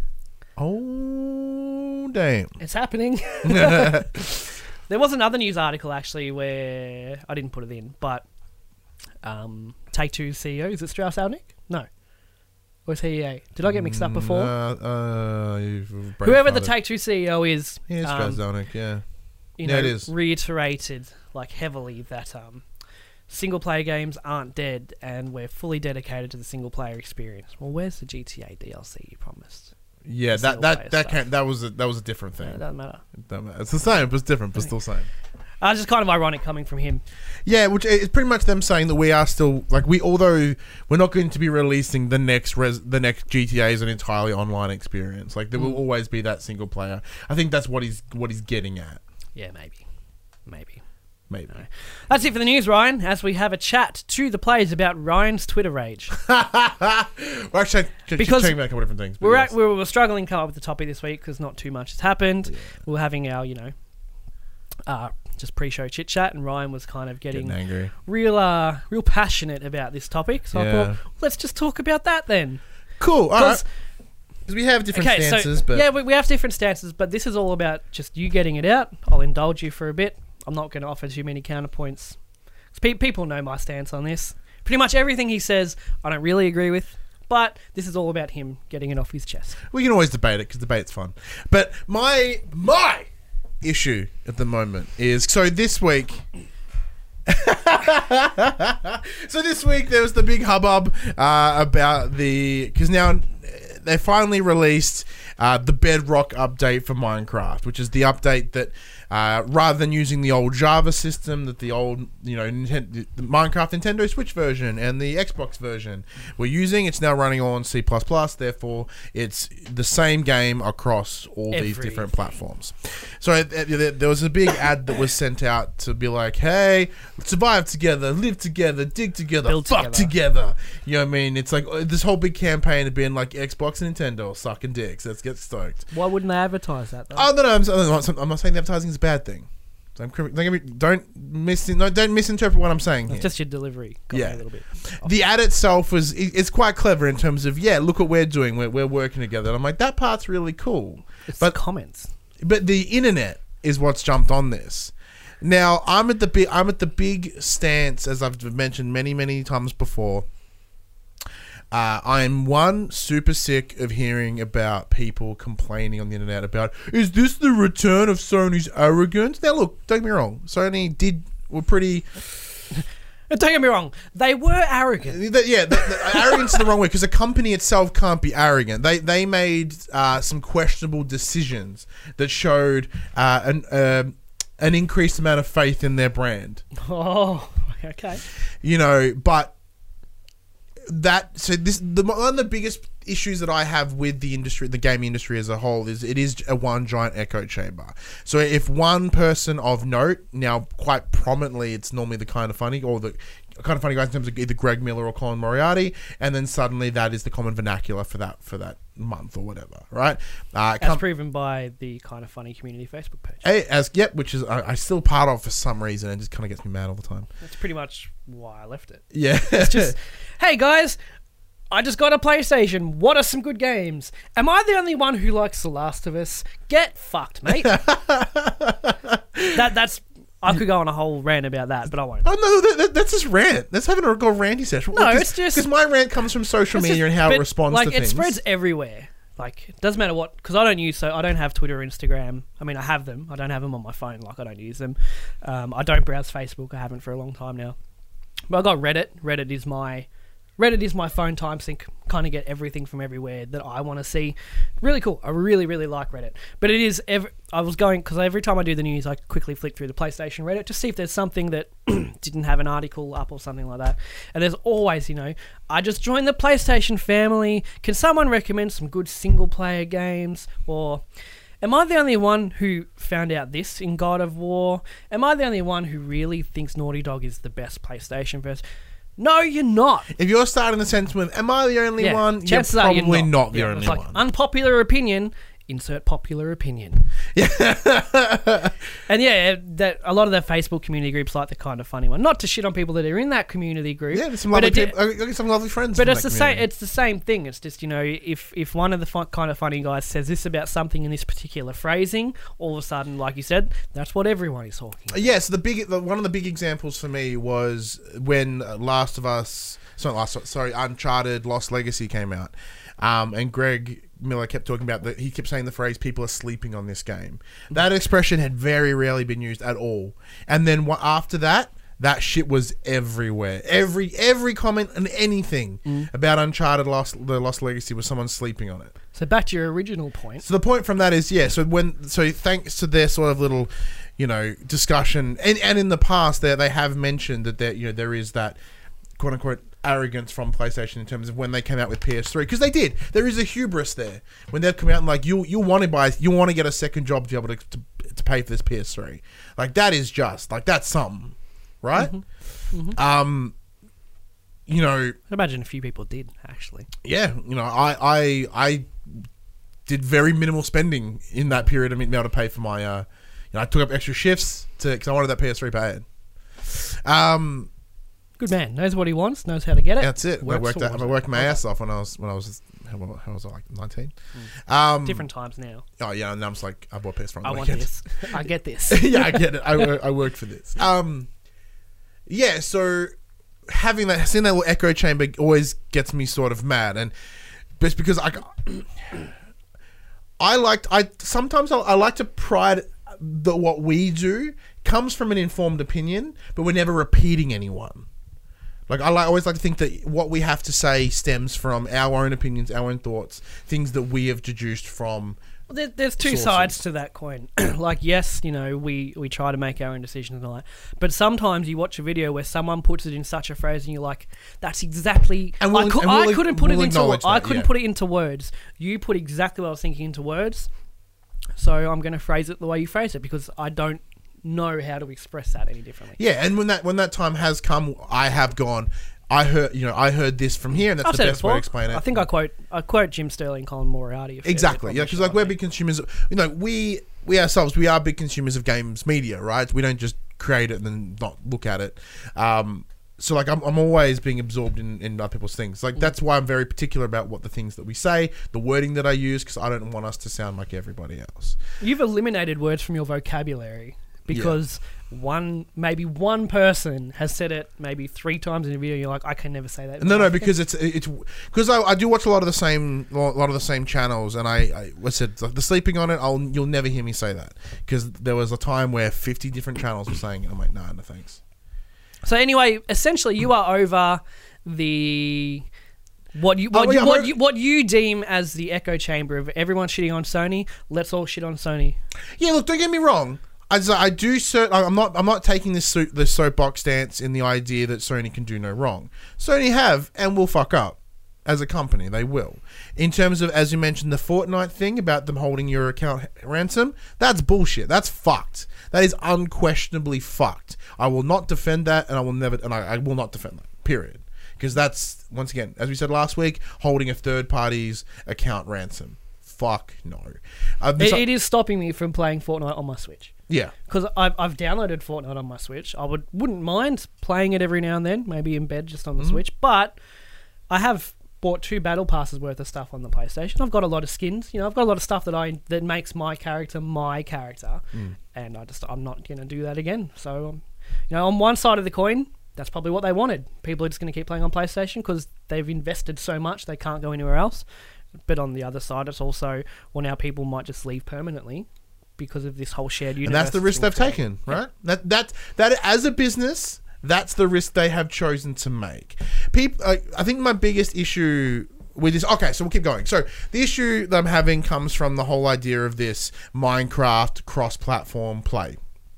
Oh damn! It's happening. There was another news article actually where I didn't put it in, but um, Take Two C E O, is it Strauss Zelnick? No. Or is he E A? Did I get mixed up before? Uh, uh, you've Whoever the brain-farted. Take Two C E O is, Yeah, it's um, Strauss Zelnick, yeah. you Yeah, know, it is. reiterated like heavily that um, single player games aren't dead and we're fully dedicated to the single player experience. Well, where's the G T A D L C you promised? Yeah, The that single that player that stuff. can't, that was a, that was a different No, thing. it doesn't matter. It don't matter. It's the same, but it's different, but still same. Uh, it's just kind of ironic coming from him. Yeah, which is pretty much them saying that we are still like we, although we're not going to be releasing the next res, the next G T A as an entirely online experience. Like there will Mm. always be that single player. I think that's what he's what he's getting at. Yeah, maybe. Maybe. Maybe. No. That's it for the news, Ryan, as we have a chat to the players about Ryan's Twitter rage. We're actually ch- Because talking about a couple different things. but We're, yes. at, we were struggling to come up with the topic this week because not too much has happened. Yeah. We were having our, you know, uh, just pre-show chit-chat, and Ryan was kind of getting, Getting angry. real uh, real passionate about this topic. So I Yeah. thought, let's just talk about that then. Cool. All right. 'Cause- Because we have different Okay, stances, so but yeah, we, we have different stances, but this is all about just you getting it out. I'll indulge you for a bit. I'm not going to offer too many counterpoints. 'Cause pe- people know my stance on this. Pretty much everything he says, I don't really agree with, but this is all about him getting it off his chest. we can always debate it because debate's fun. But my my issue at the moment is so this week. so this week there was the big hubbub uh, about the because now they finally released uh, the Bedrock update for Minecraft, which is the update that uh, rather than using the old Java system that the old you know Ninten- the Minecraft Nintendo Switch version and the Xbox version were using, it's now running on C plus plus. Therefore, it's the same game across all these Everything. different platforms. So uh, there there was a big ad that was sent out to be like, "Hey, survive together, live together, dig together, Build fuck together." together." You know what I mean? It's like uh, this whole big campaign had been like Xbox and Nintendo sucking dicks. Let's get stoked. Why wouldn't they advertise that, though? Oh no, no, I'm, I'm not, I'm not saying advertising is a bad thing. Don't, don't, get me, don't, mis- no, don't misinterpret what I'm saying here. It's just your delivery. Got me Yeah. a little bit. The ad itself was it- it's quite clever in terms of yeah, look what we're doing. We're, we're working together. And I'm like, that part's really cool. It's But- the comments. But the internet is what's jumped on this. Now I'm at the big I'm at the big stance, as I've mentioned many many times before. Uh, I'm one super sick of hearing about people complaining on the internet about, is this the return of Sony's arrogance? Now look, don't get me wrong, Sony did were pretty. And don't get me wrong, they were arrogant. The- yeah, the, the, arrogance is the wrong word because the company itself can't be arrogant. They they made uh, some questionable decisions that showed uh, an um an increased amount of faith in their brand. Oh, okay. You know, but that so this the one of the biggest issues that I have with the industry, the gaming industry as a whole, is it is a one giant echo chamber. So if one person of note, now quite prominently, it's normally the Kind of Funny or the Kind of Funny guys in terms of either Greg Miller or Colin Moriarty, and then suddenly that is the common vernacular for that for that month or whatever, right? Uh, As come- proven by the Kind of Funny community Facebook page. Hey, as yep, which is I, I still part of for some reason, and just kind of gets me mad all the time. That's pretty much why I left it. Yeah, It's just, hey guys, I just got a PlayStation. What are some good games? Am I the only one who likes The Last of Us? Get fucked, mate. that that's. I could go on a whole rant about that, but I won't. Oh no, that, that, that's just rant. That's having a go ranty session. No, it's just- because my rant comes from social It's media just- and how but, it responds like, to it things. spreads everywhere. Like, it doesn't matter what, because I don't use, so I don't have Twitter or Instagram. I mean, I have them. I don't have them on my phone. Like, I don't use them. Um, I don't browse Facebook. I haven't for a long time now. But I got Reddit. Reddit is my Reddit is my phone time sync. Kind of get everything from everywhere that I want to see. Really cool. I really, really like Reddit. But it is, every, I was going, because every time I do the news, I quickly flick through the PlayStation Reddit to see if there's something that didn't have an article up or something like that. And there's always, you know, I just joined the PlayStation family. Can someone recommend some good single-player games? Or am I the only one who found out this in God of War? Am I the only one who really thinks Naughty Dog is the best PlayStation version? No, you're not. If you're starting the sentence with, am I the only Yeah, one? chances You're are you're probably not. not, the Yeah, only it's like one. unpopular opinion. Insert popular opinion. Yeah. And yeah, that a lot of the Facebook community groups like the Kind of Funny one. Not to shit on people that are in that community group. Yeah, there's some but lovely it- people. I got some lovely friends. But in it's that the same. community. It's the same thing. It's just, you know, if if one of the fun, Kind of Funny guys says this about something in this particular phrasing, all of a sudden, like you said, that's what everyone is talking about. Yes, the big the, one of the big examples for me was when uh, Last of Us, sorry, Last, sorry, Uncharted Lost Legacy came out, um, and Greg Miller kept talking about that. He kept saying the phrase "people are sleeping on this game." That expression had very rarely been used at all. And then wha- after that, that shit was everywhere. Every every comment and anything Mm. about Uncharted Lost the Lost Legacy was someone sleeping on it. So back to your original point. So the point from that is, yeah, so when so thanks to their sort of little, you know, discussion, and, and in the past they they have mentioned that there you know there is that quote unquote arrogance from PlayStation in terms of when they came out with P S three, because they did. There is a hubris there when they've come out and like you you want to buy you want to get a second job to be able to, to, to pay for this P S three. Like, that is just, like, that's something, right? Mm-hmm. Mm-hmm. Um, you know... I'd imagine a few people did, actually. Yeah, you know, I, I, I did very minimal spending in that period of being able to pay for my, uh, you know, I took up extra shifts to, because I wanted that P S three paid. Um... Good man. Knows what he wants. Knows how to get it. That's it. I Works worked, out, I towards it. worked my Okay. ass off when I was when I was how, how was I like nineteen? Mm. Um, Different times now. Oh yeah, and I'm just like I bought P S four. I on the want weekend. this. I get this. Yeah, I get it. I, wo- I worked for this. Um, yeah. So having that, seeing that little echo chamber always gets me sort of mad, and just because I, I liked I sometimes I, I like to pride that what we do comes from an informed opinion, but we're never repeating anyone. Like, I like, always like to think that what we have to say stems from our own opinions, our own thoughts, things that we have deduced from. Well, there, there's two sources. sides to that coin. Like, yes, you know, we, we try to make our own decisions and all that. But sometimes you watch a video where someone puts it in such a phrase and you're like, that's exactly... And we'll- I, cou- and we'll- I couldn't put we'll it into acknowledge I that, couldn't yeah. put it into words. You put exactly what I was thinking into words. So I'm going to phrase it the way you phrase it because I don't know how to express that any differently. Yeah, and when that when that time has come, I have gone... I heard, you know, I heard this from here, and that's I've the said it best way before. to explain it. I think I quote I quote Jim Sterling, Colin Moriarty. a fair Exactly, bit yeah, on the because show, like we're I big think. consumers. Of, you know, we we ourselves we are big consumers of games media, right? We don't just create it and then not look at it. Um, so like I'm I'm always being absorbed in, in other people's things. Like that's why I'm very particular about what the things that we say, the wording that I use, because I don't want us to sound like everybody else. You've eliminated words from your vocabulary because one, maybe one person has said it maybe three times in a video. You're like, I can never say that. No, no, because it's it's because I, I do watch a lot of the same a lot of the same channels, and I, I I said the sleeping on it. I'll you'll never hear me say that because there was a time where fifty different channels were saying it. I'm like, nah, no thanks. So anyway, essentially, you are over the what you what Oh, you yeah, what I'm you what you deem as the echo chamber of everyone shitting on Sony. Let's all shit on Sony. Yeah, look, don't get me wrong. As I do, cert, I'm not. I'm not taking this so, this soapbox stance in the idea that Sony can do no wrong. Sony have and will fuck up as a company. They will. In terms of, as you mentioned, the Fortnite thing about them holding your account ransom. That's bullshit. That's fucked. That is unquestionably fucked. I will not defend that, and I will never. And I, I will not defend that. Period. Because that's once again, as we said last week, holding a third party's account ransom. Fuck no. Uh, this- It, it is stopping me from playing Fortnite on my Switch. yeah. Because I've, I've downloaded Fortnite on my Switch. I would, wouldn't mind playing it every now and then, maybe in bed just on the Mm-hmm. Switch. But I have bought two battle passes worth of stuff on the PlayStation. I've got a lot of skins. You know, I've got a lot of stuff that I that makes my character my character. Mm. And I just I'm not going to do that again. So, um, you know, on one side of the coin, that's probably what they wanted. People are just going to keep playing on PlayStation because they've invested so much they can't go anywhere else. But on the other side, it's also, well, now people might just leave permanently because of this whole shared universe. And that's the risk they've created. taken, right? That that that as a business, that's the risk they have chosen to make. People, uh, I think my biggest issue with this. Okay, so we'll keep going. So the issue that I'm having comes from the whole idea of this Minecraft cross-platform play,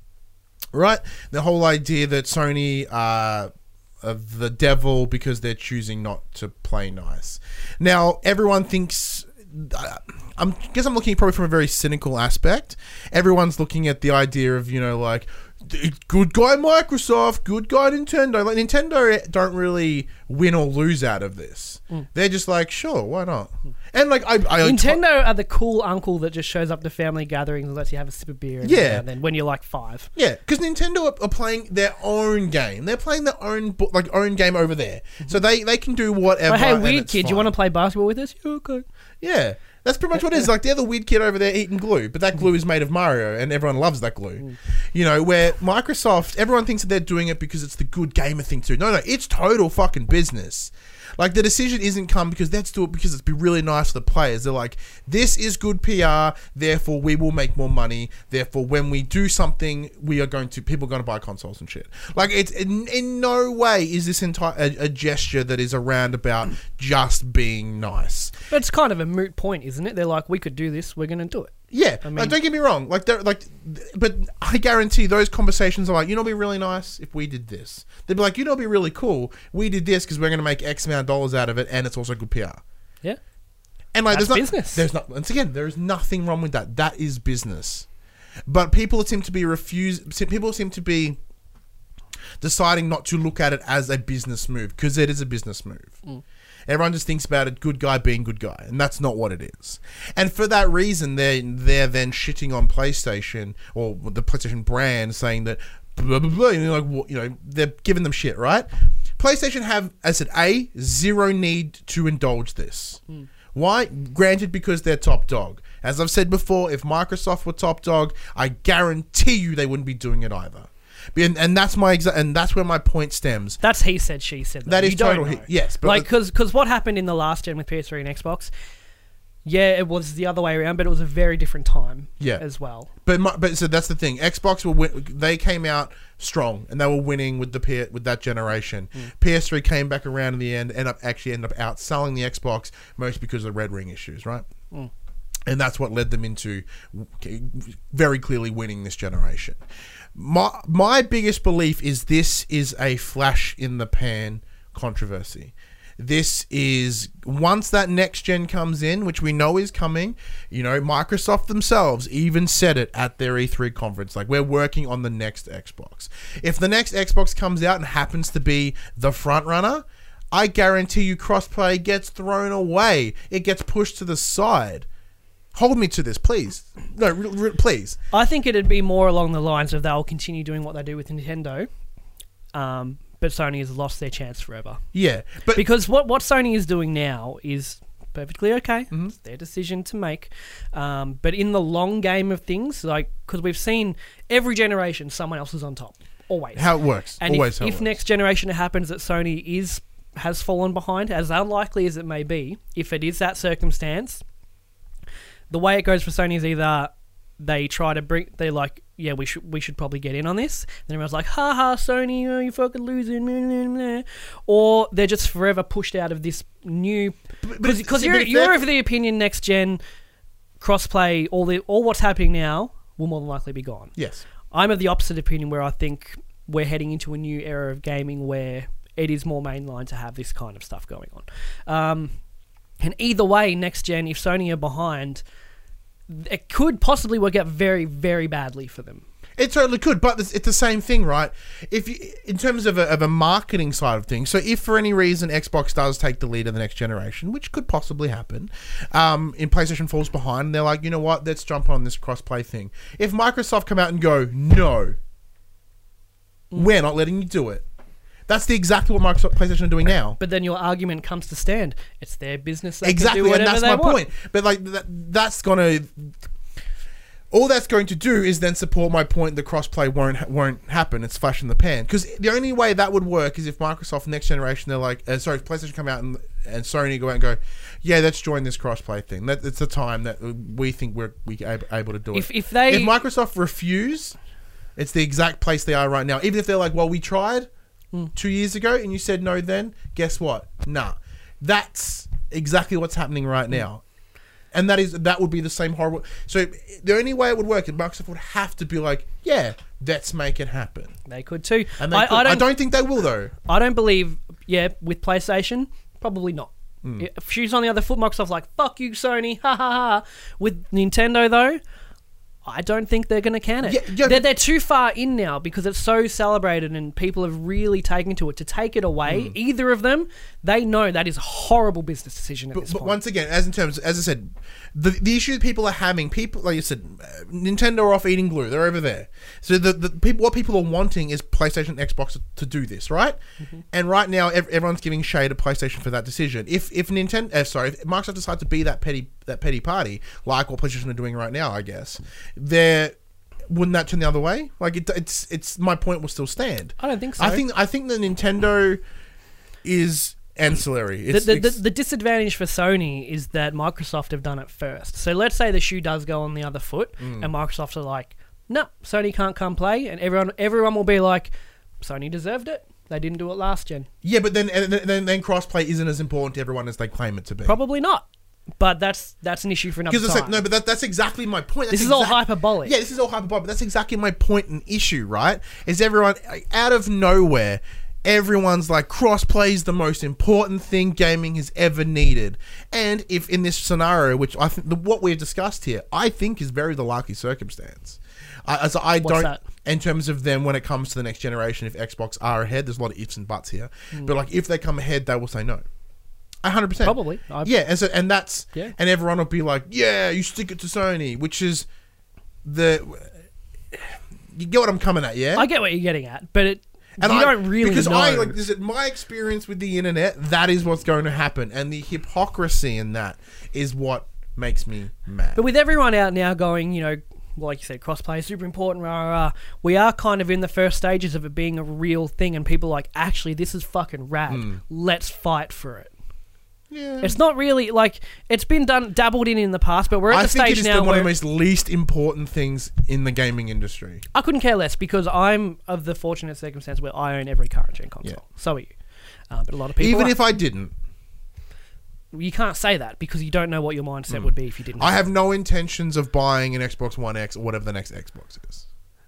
right? The whole idea that Sony are uh, the devil because they're choosing not to play nice. Now everyone thinks. Uh, I'm, I guess I'm looking probably from a very cynical aspect. Everyone's looking at the idea of, you know, like, good guy Microsoft, good guy Nintendo. Like, Nintendo don't really win or lose out of this. Mm. They're just like, sure, why not? And, like, I... I Nintendo are the cool uncle that just shows up to family gatherings and lets you have a sip of beer. every Yeah. now and then when you're like five. Yeah, because Nintendo are, are playing their own game. They're playing their own bo- like own game over there. So they, they can do whatever. Like, hey, and weird it's kid, you fine. want to play basketball with us? Yeah, okay. Yeah, that's pretty much what it is. Like, they're the weird kid over there eating glue, but that glue is made of Mario, and everyone loves that glue. You know, where Microsoft, everyone thinks that they're doing it because it's the good gamer thing to do. No, no, it's total fucking business. Like, the decision isn't come because let's do it because it's be really nice for the players. They're like, this is good P R, therefore we will make more money. Therefore, when we do something, we are going to, people are going to buy consoles and shit. Like, it's in, in no way is this entire a, a gesture that is around about just being nice. But it's kind of a moot point, isn't it? They're like, we could do this, we're going to do it. Yeah, I mean- like, don't get me wrong. Like, they're like, but I guarantee those conversations are like, you know, it'd be really nice if we did this. They'd be like, you know, it'd be really cool. We did this because we're going to make X amount of dollars out of it, and it's also good P R. Yeah. And like, That's there's not, business. There's not. Once again, there is nothing wrong with that. That is business. but people seem to be refuse. People seem to be deciding not to look at it as a business move because it is a business move. Mm. Everyone just thinks about it, good guy being good guy, and that's not what it is. And for that reason, they're, they're then shitting on PlayStation or the PlayStation brand, saying that blah, blah, blah, and you're like, you know, they're giving them shit, right? PlayStation have, as I said, A, zero need to indulge this. Mm. Why? Granted, because they're top dog. As I've said before, if Microsoft were top dog, I guarantee you they wouldn't be doing it either. And, and that's my exa- and that's where my point stems. That's he said, she said. Though. That is you don't total. know. He, yes, but like because because what happened in the last gen with P S three and Xbox? Yeah, it was the other way around, but it was a very different time. Yeah. as well. But my, but so that's the thing. Xbox were win- they came out strong and they were winning with the P- with that generation. Mm. P S three came back around in the end, and up actually ended up outselling the Xbox, mostly because of the Red Ring issues, right? Mm. And that's what led them into very clearly winning this generation. My my biggest belief is this is a flash in the pan controversy. This is, once that next gen comes in, which we know is coming, you know, Microsoft themselves even said it at their E three conference, like, we're working on the next Xbox. If the next Xbox comes out and happens to be the front runner, I guarantee you crossplay gets thrown away. It gets pushed to the side. Hold me to this, please. No, re- re- please. I think it'd be more along the lines of they'll continue doing what they do with Nintendo, um, but Sony has lost their chance forever. Yeah, but because what what Sony is doing now is perfectly okay. Mm-hmm. It's their decision to make. Um, but in the long game of things, like, because we've seen every generation, someone else is on top. Always. How it works. And Always if, how it if works. next generation it happens that Sony is has fallen behind, as unlikely as it may be, if it is that circumstance, the way it goes for Sony is either they try to bring, they're like, yeah, we should we should probably get in on this. And everyone's like, ha ha, Sony, oh, you fucking losing. Or they're just forever pushed out of this new... Because you're, you're of the opinion next gen, crossplay, all the all what's happening now will more than likely be gone. Yes. I'm of the opposite opinion where I think we're heading into a new era of gaming where it is more mainline to have this kind of stuff going on. Um, and either way, next gen, if Sony are behind, it could possibly work out very, very badly for them. It totally could, but it's the same thing, right? If you, in terms of a, of a marketing side of things, so if for any reason Xbox does take the lead in the next generation, which could possibly happen, um, and PlayStation falls behind, and they're like, you know what, let's jump on this cross-play thing. If Microsoft come out and go, no, we're not letting you do it. That's the exactly what Microsoft PlayStation are doing now. But then your argument comes to stand. It's their business. They Exactly, can do and whatever that's they my want. point. But like that, that's gonna. All that's going to do is then support my point that crossplay won't won't happen. It's flash in the pan. Because the only way that would work is if Microsoft next generation, they're like, uh, sorry, if PlayStation come out and, and Sony go out and go, yeah, let's join this crossplay thing. That it's the time that we think we're we able, able to do it. If if they if Microsoft refuse, it's the exact place they are right now. Even if they're like, well, we tried mm. two years ago and you said no, then guess what? Nah, that's exactly what's happening right mm. now. And that is that would be the same horrible. So the only way it would work is Microsoft would have to be like, yeah, let's make it happen. They could too. And they I, could. I, don't, I don't think they will though. I don't believe. Yeah, with PlayStation, probably not. Mm. If she's on the other foot, Microsoft's like, fuck you, Sony. Ha ha ha. With Nintendo though, I don't think they're going to can it. Yeah, yeah, they're, they're too far in now because it's so celebrated and people have really taken to it. To take it away, mm. either of them, they know that is a horrible business decision at but, this but point. once again, as in terms, as I said, the the issue people are having, people like you said, uh, Nintendo are off eating glue. They're over there. So the the people, what people are wanting is PlayStation, Xbox to, to do this, right? Mm-hmm. And right now, ev- everyone's giving shade at PlayStation for that decision. If if Nintendo, uh, sorry, if Microsoft decides to be that petty that petty party, like what PlayStation are doing right now, I guess they're. Wouldn't that turn the other way? Like it, it's it's my point will still stand. I don't think so. I think I think that Nintendo is ancillary. It's, the, the, it's, the, the disadvantage for Sony is that Microsoft have done it first. So let's say the shoe does go on the other foot, mm. and Microsoft are like, "No, Sony can't come play," and everyone everyone will be like, "Sony deserved it. They didn't do it last gen." Yeah, but then then, then crossplay isn't as important to everyone as they claim it to be. Probably not. But that's that's an issue for another time. Because no, but that, that's exactly my point. That's this is exact, all hyperbolic. Yeah, this is all hyperbolic. But that's exactly my point and issue, right? Is everyone out of nowhere? everyone's like, crossplay is the most important thing gaming has ever needed. And if in this scenario, which I think the, what we've discussed here, I think is very the likely circumstance. I, as I What's don't, that? in terms of them when it comes to the next generation, if Xbox are ahead, there's a lot of ifs and buts here. Mm. But like, if they come ahead, they will say no. A hundred percent. Probably. I- Yeah, and so and that's Yeah. and everyone will be like, yeah, you stick it to Sony, which is the. You get what I'm coming at, yeah. I get what you're getting at, but it And you I, don't really because know. I like this is my experience with the internet. That is what's going to happen, and the hypocrisy in that is what makes me mad. But with everyone out now going, you know, like you said, crossplay is super important, rah, rah, rah, we are kind of in the first stages of it being a real thing, and people are like, actually, this is fucking rad. Hmm. Let's fight for it. yeah, It's not really, like, it's been done, dabbled in in the past, but we're at I the think it stage is now the, one where of the most least important things in the gaming industry. I couldn't care less because I'm of the fortunate circumstance where I own every current gen console. Yeah. So are you. Uh, but a lot of people Even are. if I didn't, You can't say that because you don't know what your mindset would be if you didn't. Hmm. I have no intentions of buying an Xbox One X or whatever the next Xbox is,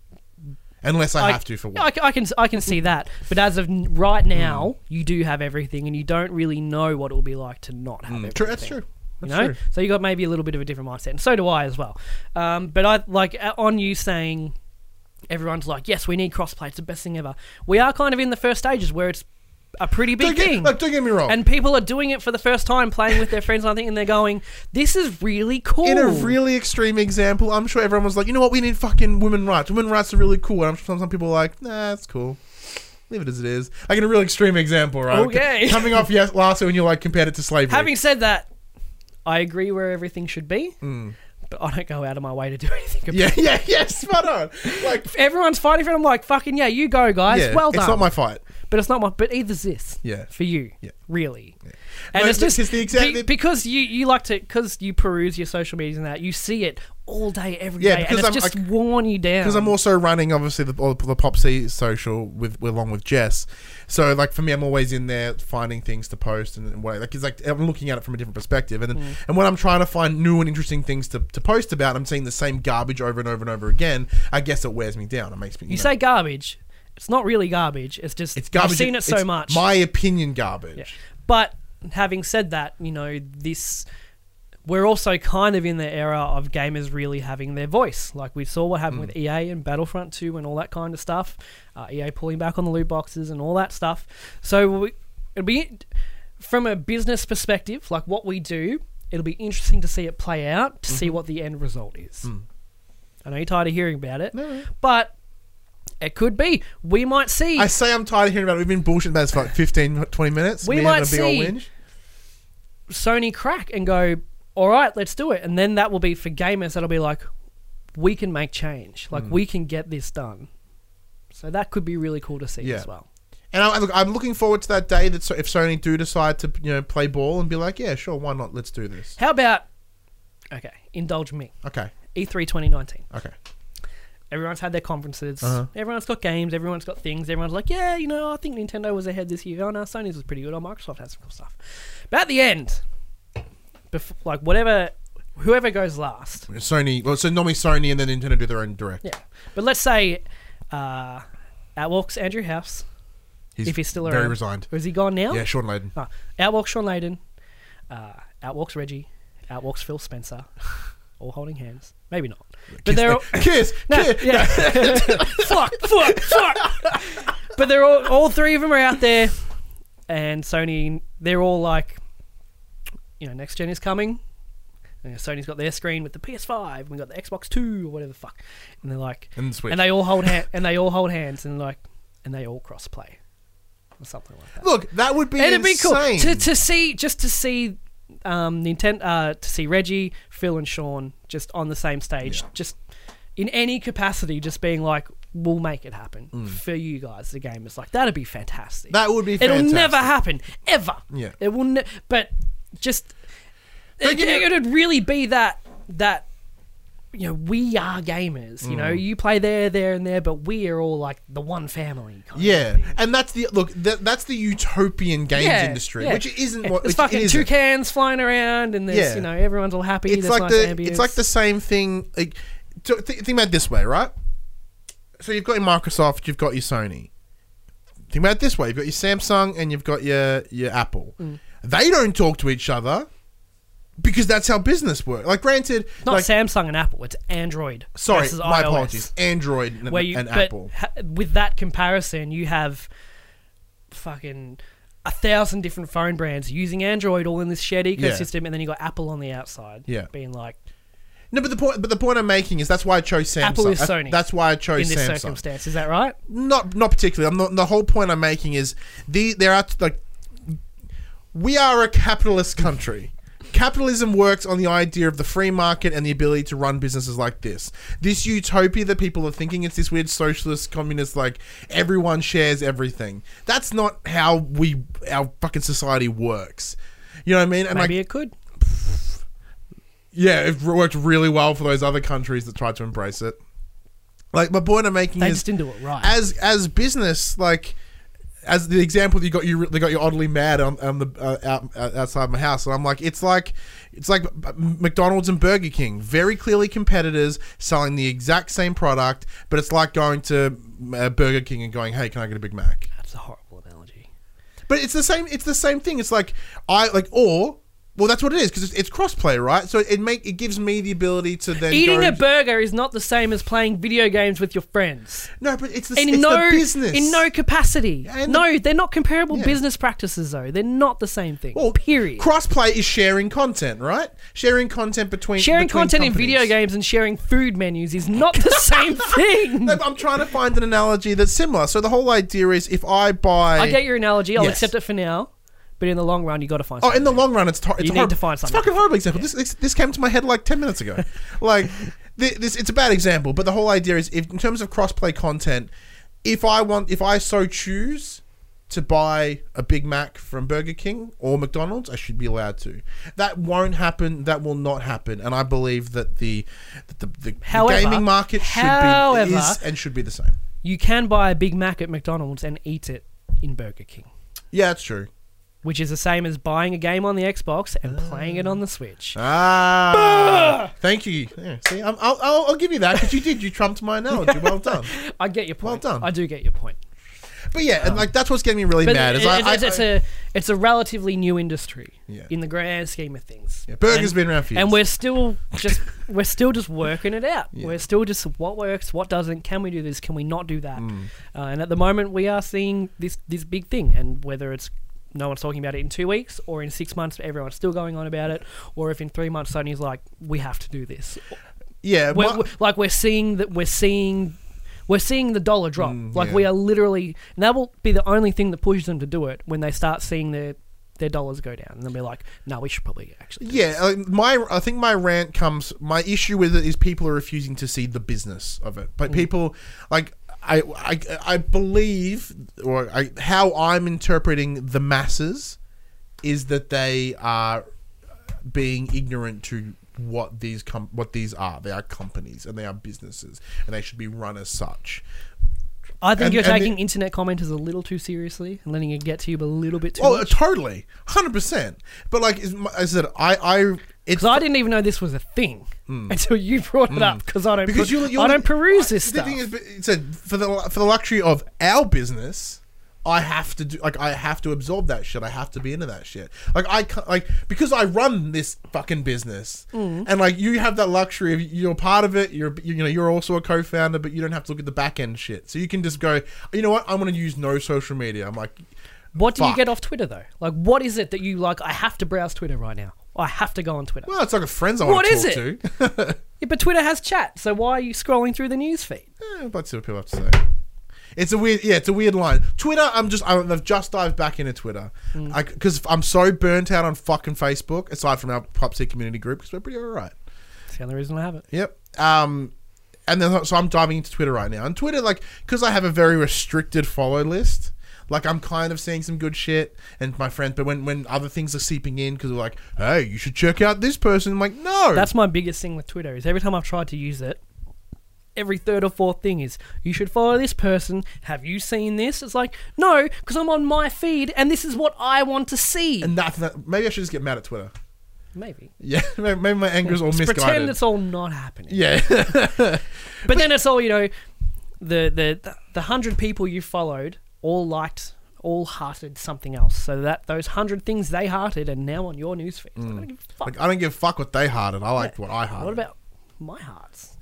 unless I, have to for Yeah, I, work. c- I can I can see that, but as of n- right Hmm. now, you do have everything, and you don't really know what it will be like to not have everything. True, that's true. You That's know, true. so you got maybe a little bit of a different mindset, and so do I as well. Um, but I like uh, on you saying everyone's like, yes, we need crossplay; it's the best thing ever. We are kind of in the first stages where it's a pretty big Don't get, thing. like, don't get me wrong. And people are doing it for the first time, playing with their friends, and I think, and they're going, "This is really cool." in a really extreme example, I'm sure everyone was like, you know what, we need fucking women rights. Women rights are really cool. And I'm sure some people are like, nah, that's cool. Leave it as it is. Like in a real extreme example, right? Okay. Coming off yes, last week when you like compared it to slavery. Having said that, I agree where everything should be, Mm. but I don't go out of my way to do anything about Yeah, it. yeah, yeah, spot on. Like, If everyone's fighting for it, I'm like, fucking yeah, you go, guys. yeah, well done. it's not my fight. but it's not my. But either's this. Yeah. For you. Yeah. Really. And No, it's just because the exact- be- because you you like to because you peruse your social medias and that you see it all day every Yeah, day, and because it's I'm- just I- worn you down. Because I'm also running, obviously, the, all the Pop C social with along with Jess. So, like, for me, I'm always in there finding things to post and, and what, like, it's like I'm looking at it from a different perspective. And then, Mm. and when I'm trying to find new and interesting things to, to post about, I'm seeing the same garbage over and over and over again. I guess it wears me down. It makes me. You know, say garbage. It's not really garbage. It's just it's garbage. You've seen it so it's much. My opinion, garbage. Yeah. But having said that, you know, this we're also kind of in the era of gamers really having their voice. Like we saw what happened Mm. with E A and Battlefront two and all that kind of stuff. Uh, E A pulling back on the loot boxes and all that stuff. So we, it'll be from a business perspective, like what we do, it'll be interesting to see it play out, to see what the end result is. Mm. I know you're tired of hearing about it, No, no. but it could be. We might see. I say I'm tired of hearing about it. We've been bullshitting about this for like fifteen, twenty minutes. We Me might having a big old see- whinge. Sony crack and go, all right, let's do it. And then that will be for gamers, that'll be like, we can make change. Like, Mm. we can get this done. So that could be really cool to see Yeah. as well. And I, look, I'm looking forward to that day that so, if Sony do decide to, you know, play ball and be like, yeah, sure, why not? Let's do this. How about, okay, indulge me. Okay, E three twenty nineteen. okay. Everyone's had their conferences. Uh-huh. Everyone's got games. Everyone's got things. Everyone's like, yeah, you know, I think Nintendo was ahead this year. Oh, no, Sony's was pretty good. Oh, Microsoft has some cool stuff. But at the end, bef- like, whatever, whoever goes last. Sony, well, so normally Sony and then Nintendo do their own direct. Yeah. But let's say, uh, out walks Andrew House. He's If he's still very around. resigned. Or is he gone now? Yeah, Sean Layden. Ah, out walks Sean Layden. Uh, out walks Reggie. Out walks Phil Spencer. All holding hands. Maybe not. But Kiss, they're all... kiss, No, kiss. yeah. fuck, fuck, fuck. But they're all, all three of them are out there, and Sony, they're all like, you know, next gen is coming. And Sony's got their screen with the P S five, and we got the Xbox Two or whatever the fuck, and they're like, And the Switch. and they all hold hand, and they all hold hands, and like, and they all cross play, or something like that. Look, that would be It'd be cool insane. to to see, just to see, um, Nintendo, uh, to see Reggie, Phil, and Sean just on the same stage, Yeah. just in any capacity, just being like, "We'll make it happen Mm. for you guys." The gamers, like that'd be fantastic. That would be It'll fantastic. never happen ever. Yeah. It will. Ne- but just But it, you know- it'd really be that that. You know, we are gamers. You know, Mm. you play there, there, and there, but we are all like the one family. Kind Yeah, of thing. and that's the look. That, that's the utopian games Yeah, industry, yeah. which isn't what It's which fucking it two isn't. cans flying around, and there's Yeah. you know everyone's all happy. It's there's like nice the ambience. it's like the same thing. Like, th- th- think about it this way, right? So you've got your Microsoft, you've got your Sony. think about it this way: you've got your Samsung and you've got your your Apple. Mm. They don't talk to each other because that's how business works. Like, granted, Not like, Samsung and Apple. It's Android. sorry, versus my iOS. apologies. Android and, Where you, and but Apple. ha- with that comparison, you have fucking a thousand different phone brands using Android all in this shared ecosystem, and then you got Apple on the outside, Yeah. being like, No, but the point, but the point I'm making is that's why I chose Samsung. Apple is That's- Sony That's why I chose in this Samsung. circumstance. Is that right? Not, not particularly. I'm not. The whole point I'm making is the there are like we are a capitalist country. Capitalism works on the idea of the free market and the ability to run businesses like this. This utopia that people are thinking, it's this weird socialist, communist, like everyone shares everything. That's not how we our fucking society works. You know what I mean? And Maybe like, it could. yeah, it worked really well for those other countries that tried to embrace it. Like, my point I'm making They is just didn't do it right. as as business, like as the example you got, you they got you oddly mad on, on the uh, out, uh, outside my house, and I'm like, it's like it's like McDonald's and Burger King, very clearly competitors selling the exact same product, but it's like going to uh, Burger King and going, hey, can I get a Big Mac? That's a horrible analogy. But it's the same. It's the same thing. It's like I like or. Well, that's what it is because it's, it's cross-play, right? So it make it gives me the ability to then Eating go a burger is not the same as playing video games with your friends. no, but it's the, In it's no, the business. in no capacity. And no, they're not comparable Yeah. business practices, though. They're not the same thing. Well, period. Cross-play is sharing content, right? Sharing content between Sharing between content in companies. video games and sharing food menus is not the same thing. No, but I'm trying to find an analogy that's similar. So the whole idea is if I buy, I get your analogy. I'll Yes. accept it for now. But in the long run, you got to find oh, something. in the long run, it's to- it's You need horrible. to find It's something. a fucking horrible example. This, this this came to my head like ten minutes ago. Like thi- this, it's a bad example. But the whole idea is, if in terms of cross-play content, if I want, if I so choose to buy a Big Mac from Burger King or McDonald's, I should be allowed to. That won't happen. That will not happen. And I believe that the that the, the, the However- gaming market should however- be is and should be the same. You can buy a Big Mac at McDonald's and eat it in Burger King, Yeah, that's true. which is the same as buying a game on the Xbox and playing it on the Switch. Ah, thank you. Yeah, see, I'm, I'll, I'll I'll give you that because you did. You trumped my analogy. Well done. I get your point. Well done. I do get your point. But yeah, and like that's what's getting me really But mad. Is it- I, it's, I, it's I- a it's a relatively new industry Yeah. in the grand scheme of things. yeah, burgers and- been around for years. And we're still just we're still just working it out. Yeah. We're still just what works, what doesn't. Can we do this? Can we not do that? Mm. Uh, and at the moment, we are seeing this this big thing. And whether it's no one's talking about it in two weeks, or in six months, everyone's still going on about it, or if in three months Sony's like, we have to do this. yeah, We're, my- we're- like we're seeing that we're seeing. We're seeing the dollar drop. Mm, like yeah. we are literally, and that will be the only thing that pushes them to do it when they start seeing their their dollars go down, and they'll be like, "No, we should probably actually." Do yeah. this. Like my I think my rant comes. My issue with it is people are refusing to see the business of it. But people like. I, I, I believe, or I, how I'm interpreting the masses, is that they are being ignorant to what these com- what these are. They are companies and they are businesses, and they should be run as such. I think and- you're and taking the- internet commenters a little too seriously and letting it get to you a little bit too Oh, much. totally, hundred percent. But like as I said, I, I, it's Because I didn't even know this was a thing until you brought it up. Because I don't, Because per- you'll- you'll- I don't peruse this the stuff. thing is, but it said for the for the luxury of our business, I have to do like I have to absorb that shit. I have to be into that shit. Like I ca- like because I run this fucking business, Mm. and like you have that luxury of you're part of it. You're you know you're also a co-founder, but you don't have to look at the back end shit. So you can just go, you know what? I'm going to use no social media. I'm like, What do you fuck. get off Twitter though? Like, what is it that you like? I have to browse Twitter right now. I have to go on Twitter. well, it's like a friends I want What to is talk it? to. Yeah, but Twitter has chat, so why are you scrolling through the news feed? Eh, let's see what people have to say. It's a weird, yeah, it's a weird line. Twitter, I'm just, I've just dived back into Twitter because I'm so burnt out on fucking Facebook. Aside from our Pupsy community group, because we're pretty alright. That's the only reason I have it. Yep. Um, and then so I'm diving into Twitter right now. And Twitter, like, because I have a very restricted follow list. Like I'm kind of seeing some good shit, and my friends. But when, when other things are seeping in, because they're like, "Hey, you should check out this person," I'm like, "No." That's my biggest thing with Twitter. Is every time I've tried to use it, every third or fourth thing is you should follow this person. Have you seen this? It's like no, because I'm on my feed, and this is what I want to see. and that, that maybe I should just get mad at Twitter. Maybe. Yeah, maybe maybe my anger is all Just misguided. pretend it's all not happening. yeah. But then it's all, you know, the the the hundred people you followed all liked, all hearted something else. So that those hundred things they hearted are now on your newsfeed. Mm. I don't give a fuck. Like, I don't give a fuck what they hearted. I like yeah. what I hearted. What about my hearts?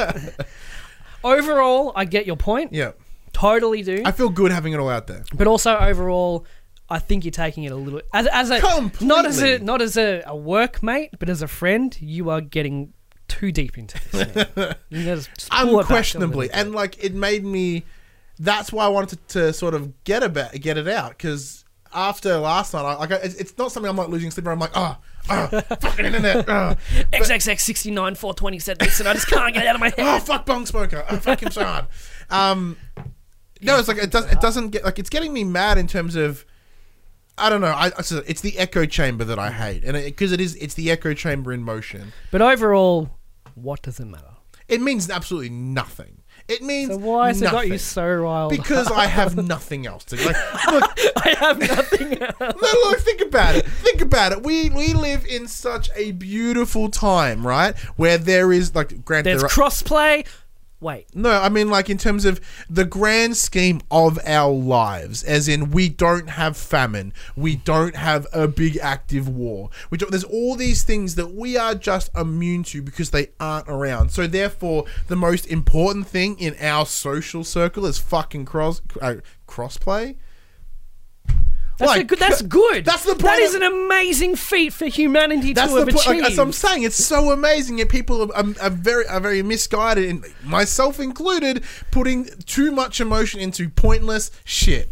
Overall, I get your point. Yeah. Totally do. I feel good having it all out there. But also overall, I think you're taking it a little as as a Completely. not as a not as a, a workmate, but as a friend, you are getting too deep into this. Now. You gotta just pull it back a little Unquestionably, bit. and like it made me. That's why I wanted to, to sort of get about get it out, because after last night, I, like I, it's, it's not something I'm like losing sleep over. I'm like, oh, oh fucking internet. Oh. X X X sixty-nine four twenty said this, and I just can't get it out of my head. Oh, fuck Bong Smoker. Oh, fuck him so hard. Um, no, it's like it does. It doesn't get like it's getting me mad in terms of. I don't know. I, it's the echo chamber that I hate, and because it, it is, it's the echo chamber in motion. But overall, what does it matter? It means absolutely nothing. It means so why has nothing. it got you so riled? Because I have nothing else to like. Look, I have nothing else. No, look, think about it. Think about it. We we live in such a beautiful time, right? Where there is like, granted, there's there are, crossplay. Wait. No, I mean like in terms of the grand scheme of our lives, as in we don't have famine, we don't have a big active war. We don't, there's all these things that we are just immune to because they aren't around. So therefore, the most important thing in our social circle is fucking cross uh, crossplay. That's, like, a good, that's good. That's the point. That of, is an amazing feat for humanity that's to the have point. achieved. Like, as I'm saying, it's so amazing. Yet people are, are, are very are very misguided, and myself included, putting too much emotion into pointless shit.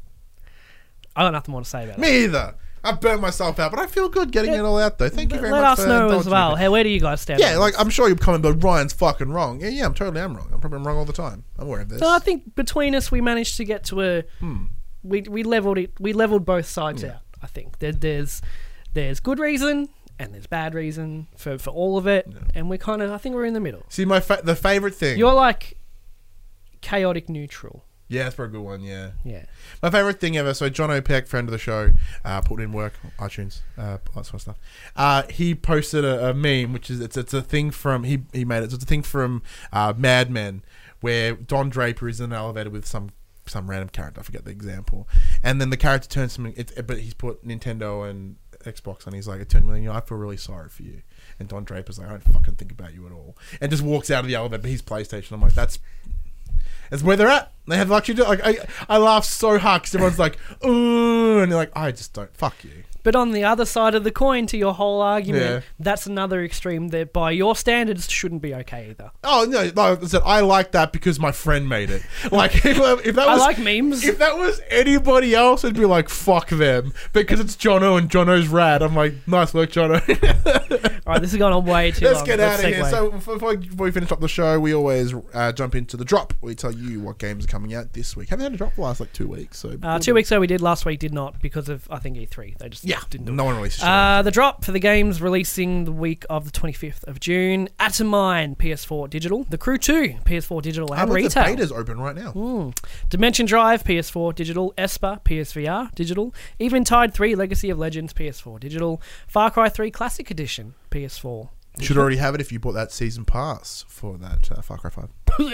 I got nothing more to say about Me that. either. I burnt myself out, but I feel good getting Yeah. it all out though. Thank you very Let much. us for know as indulging well. me. Hey, where do you guys stand? Yeah, on like this? I'm sure you're coming, but Ryan's fucking wrong. Yeah, yeah, I'm totally am wrong. I'm probably wrong all the time. I'm aware of this. So I think between us, we managed to get to a. Hmm. We we leveled it. We leveled both sides out. I think there, there's there's good reason and there's bad reason for, for all of it, Yeah. and we kind of I think we're in the middle. See, my fa- the favorite thing. You're like chaotic neutral. Yeah, that's probably a good one. Yeah. Yeah. My favourite thing ever, so John O'Peck, friend of the show, uh, put in work, iTunes, uh, that sort of stuff. Uh, he posted a, a meme, which is, it's it's a thing from, he he made it, so it's a thing from uh, Mad Men, where Don Draper is in an elevator with some some random character, I forget the example, and then the character turns to him, it, but he's put Nintendo and Xbox, and he's like, it turned to me, you know, I feel really sorry for you. And Don Draper's like, I don't fucking think about you at all. And just walks out of the elevator, but he's PlayStation. I'm like, that's... That's where they're at. They have luxury. Like I, I laugh so hard because everyone's like, "Ooh," and you're like, "I just don't." Fuck you. But on the other side of the coin, to your whole argument, Yeah. that's another extreme that, by your standards, shouldn't be okay either. Oh no! Like I said, I like that because my friend made it. Like if, if that I was, like memes. If that was anybody else, I'd be like, "Fuck them," because it's Jono and Jono's rad. I'm like, "Nice work, Jono." All right, this has gone on way too Let's long. get out of segue. here. So before, before we finish up the show, we always uh, jump into the drop. We tell you what games are coming out this week. Haven't had a drop for the last like two weeks. So Uh, two weeks ago we did. Last week did not because of I think E three. They just Yeah, didn't do no it. one released. shit. Uh, the drop for the games releasing the week of the twenty-fifth of June. Atomine P S four digital. The Crew two P S four digital I and believe retail. the beta's open right now. Mm. Dimension Drive P S four digital. Esper P S V R digital. Eventide three Legacy of Legends P S four digital. Far Cry three Classic Edition P S four. Should already have it if you bought that season pass for that uh, Far Cry five.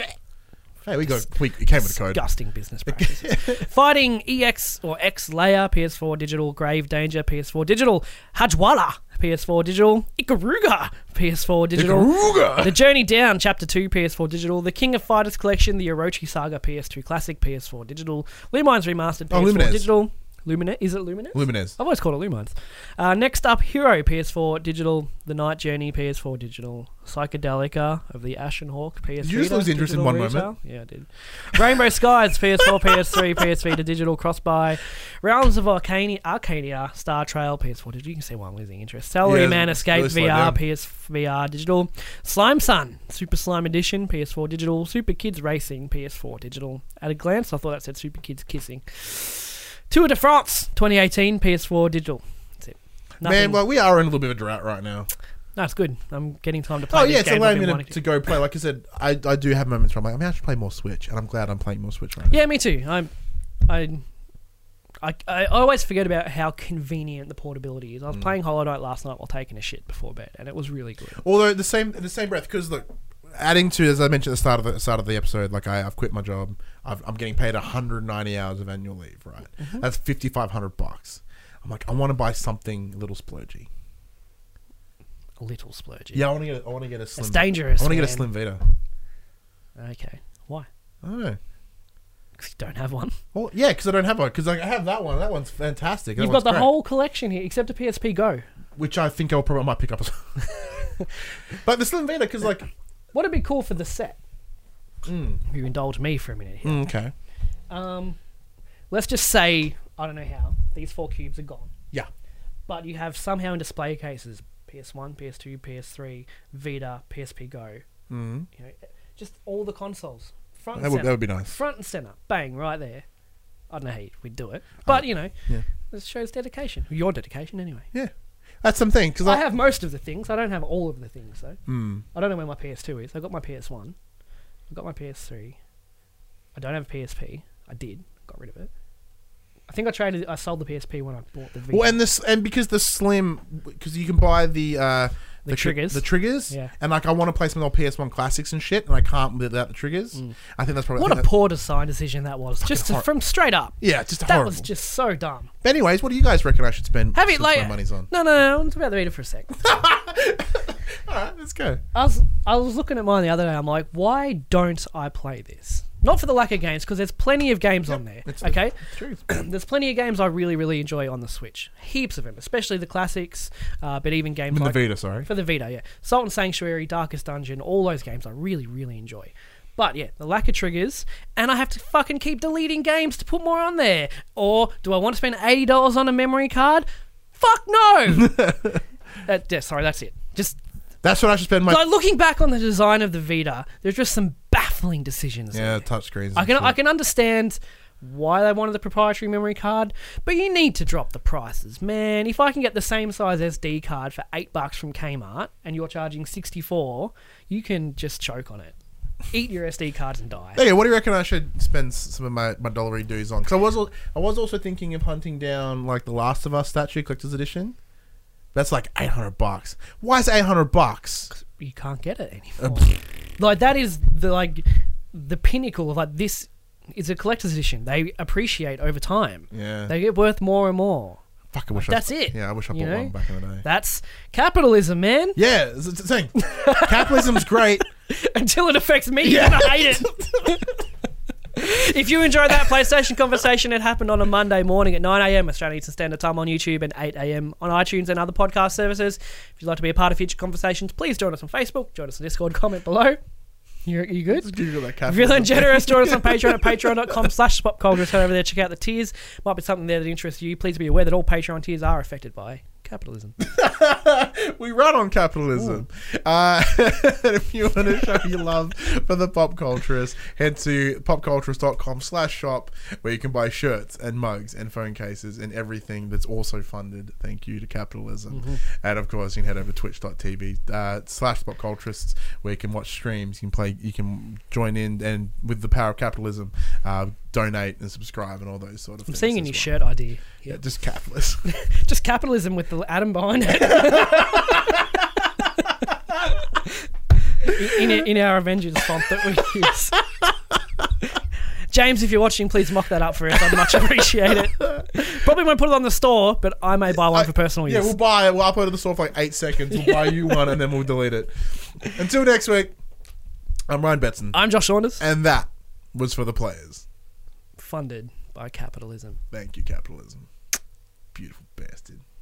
Hey, we got we it came with a code. Disgusting business practices. Fighting E X or X Layer P S four digital. Grave Danger P S four digital. Hajwala P S four digital. Ikaruga P S four digital. Ikaruga! The Journey Down Chapter two P S four digital. The King of Fighters Collection. The Orochi Saga P S two Classic P S four digital. Lumines Remastered P S four Oh, Lumines. digital. Lumines? Is it Lumines? Lumines. I've always called it Lumines. Uh, next up, Hero P S four digital. The Night Journey P S four digital. Psychedelica of the Ashen Hawk P S Did you just lose interest in digital one retail. moment? Yeah, I did. Rainbow Skies P S four, P S three, P S Vita digital cross-buy. Realms of Arcania, Arcadia Star Trail P S four digital. You can see why I'm losing interest. Salary Yeah, Man it's Escape really slowed V R down. P S V R digital. Slime Sun Super Slime Edition P S four digital. Super Kids Racing P S four digital. At a glance, I thought that said Super Kids Kissing. Tour de France twenty eighteen P S four digital. That's it. Nothing. Man, well, we are in a little bit of a drought right now. No, it's good. I'm getting time to play. Oh these yeah, it's games I've allowing been me wanting to, to go play. Like I said, I, I do have moments where I'm like, I mean, I should play more Switch, and I'm glad I'm playing more Switch right now. Yeah, me too. I'm, I, I, I always forget about how convenient the portability is. I was Mm. playing Hollow Knight last night while taking a shit before bed, and it was really good. Although the same the same breath, because look, adding to, as I mentioned at the start of the start of the episode, like I, I've quit my job. I've, I'm getting paid one hundred ninety hours of annual leave. Right, mm-hmm. That's fifty-five hundred bucks. I'm like, I want to buy something a little splurgy. A little splurgy. Yeah, I want to get. A, I want to get a slim. It's dangerous. I want to get a man. Slim Vita. Okay, why? I don't know. Because you don't have one. Well, yeah, because I don't have one. Because like, I have that one. That one's fantastic. That You've one's got the great. whole collection here, except a P S P Go. Which I think I'll probably I might pick up as well. But the Slim Vita, because like, what'd be cool for the set? mm, If you indulge me for a minute here. mm, okay, Um, let's just say I don't know how these four cubes are gone, yeah, but you have somehow in display cases P S one, P S two, P S three, Vita, P S P Go. mm. You know, just all the consoles front That and would center. that would be nice. Front and center, bang, right there. I don't know how we'd do it, but you know, Yeah, this shows dedication. Your dedication, anyway. yeah, that's something. Because I I, have most of the things. I don't have all of the things though. mm, I don't know where my P S two is. I got my P S one. I got my P S three. I don't have a P S P. I did. Got rid of it. I think I traded. I sold the P S P when I bought the Vita. well, and this and because the Slim, because you can buy the uh, The tri- triggers. the triggers, Yeah. and like I want to play some old P S one classics and shit, and I can't without the triggers. Mm. I think that's probably What I a think that- poor design decision that was. Just to, hor- from straight up. yeah, just That horrible. was just so dumb. But anyways, what do you guys reckon I should spend? Have it should spend later. my money's on. No, no, no. Let's about the Vita for a sec. All right, let's go. I was I was looking at mine the other day. I'm like, why don't I play this? Not for the lack of games, because there's plenty of games on there. it's the- Okay, True. there's plenty of games I really, really enjoy on the Switch. Heaps of them, especially the classics, uh, but even games In the like Vita, sorry. for the Vita, yeah, Salt and Sanctuary, Darkest Dungeon, all those games I really, really enjoy. But yeah, the lack of triggers, and I have to fucking keep deleting games to put more on there. Or do I want to spend eighty dollars on a memory card? Fuck no. that, yeah, sorry, that's it. Just That's what I should spend my. like looking back on the design of the Vita, there's just some baffling decisions. yeah, there. touchscreens. I and can shit. I can understand why they wanted the proprietary memory card, but you need to drop the prices, man. If I can get the same size S D card for eight bucks from Kmart and you're charging sixty-four, you can just choke on it. Eat your S D cards and die. Hey, what do you reckon I should spend s- some of my, my dollary dues on? Because I was al- I was also thinking of hunting down like the Last of Us statue collector's edition. That's like eight hundred bucks. Why is it eight hundred bucks? You can't get it anymore. Like that is the like the pinnacle of like this is a collector's edition. They appreciate over time. Yeah. They get worth more and more. Fuck, I wish That's I, it, Yeah, I wish I you bought know? one back in the day. That's capitalism, man. Yeah, it's it's a thing. Capitalism's great. Until it affects me, Yeah. and I hate it. If you enjoyed that PlayStation conversation, it happened on a Monday morning at nine a.m. Australian Eastern Standard Time on YouTube and eight a.m. on iTunes and other podcast services. If you'd like to be a part of future conversations, please join us on Facebook, join us on Discord, comment below. You you good? Just give you that If you're capitalism. feeling generous, join us on Patreon at patreon.com slash spopculture. Head over there, check out the tiers. Might be something there that interests you. Please be aware that all Patreon tiers are affected by capitalism. We run on capitalism. Uh, and if you want to show your love for the Pop Culturist, head to popculturist.com slash shop where you can buy shirts and mugs and phone cases and everything that's also funded. Thank you to capitalism. Mm-hmm. And of course, you can head over to twitch.tv uh, slash popculturists where you can watch streams. You can play, you can join in and with the power of capitalism, uh, donate and subscribe and all those sort of I'm things. seeing a as new well. shirt idea. Yeah, just capitalist. Just capitalism with the atom behind it. in, in, in our Avengers font that we use. James, if you're watching, please mock that up for us. I'd much appreciate it. Probably won't put it on the store, but I may buy one for personal Yeah, use. we'll buy it. We'll upload it to the store for like eight seconds. We'll buy you one and then we'll delete it. Until next week, I'm Ryan Betson. I'm Josh Saunders. And that was for the players. Funded by capitalism. Thank you, capitalism. Beautiful bastard.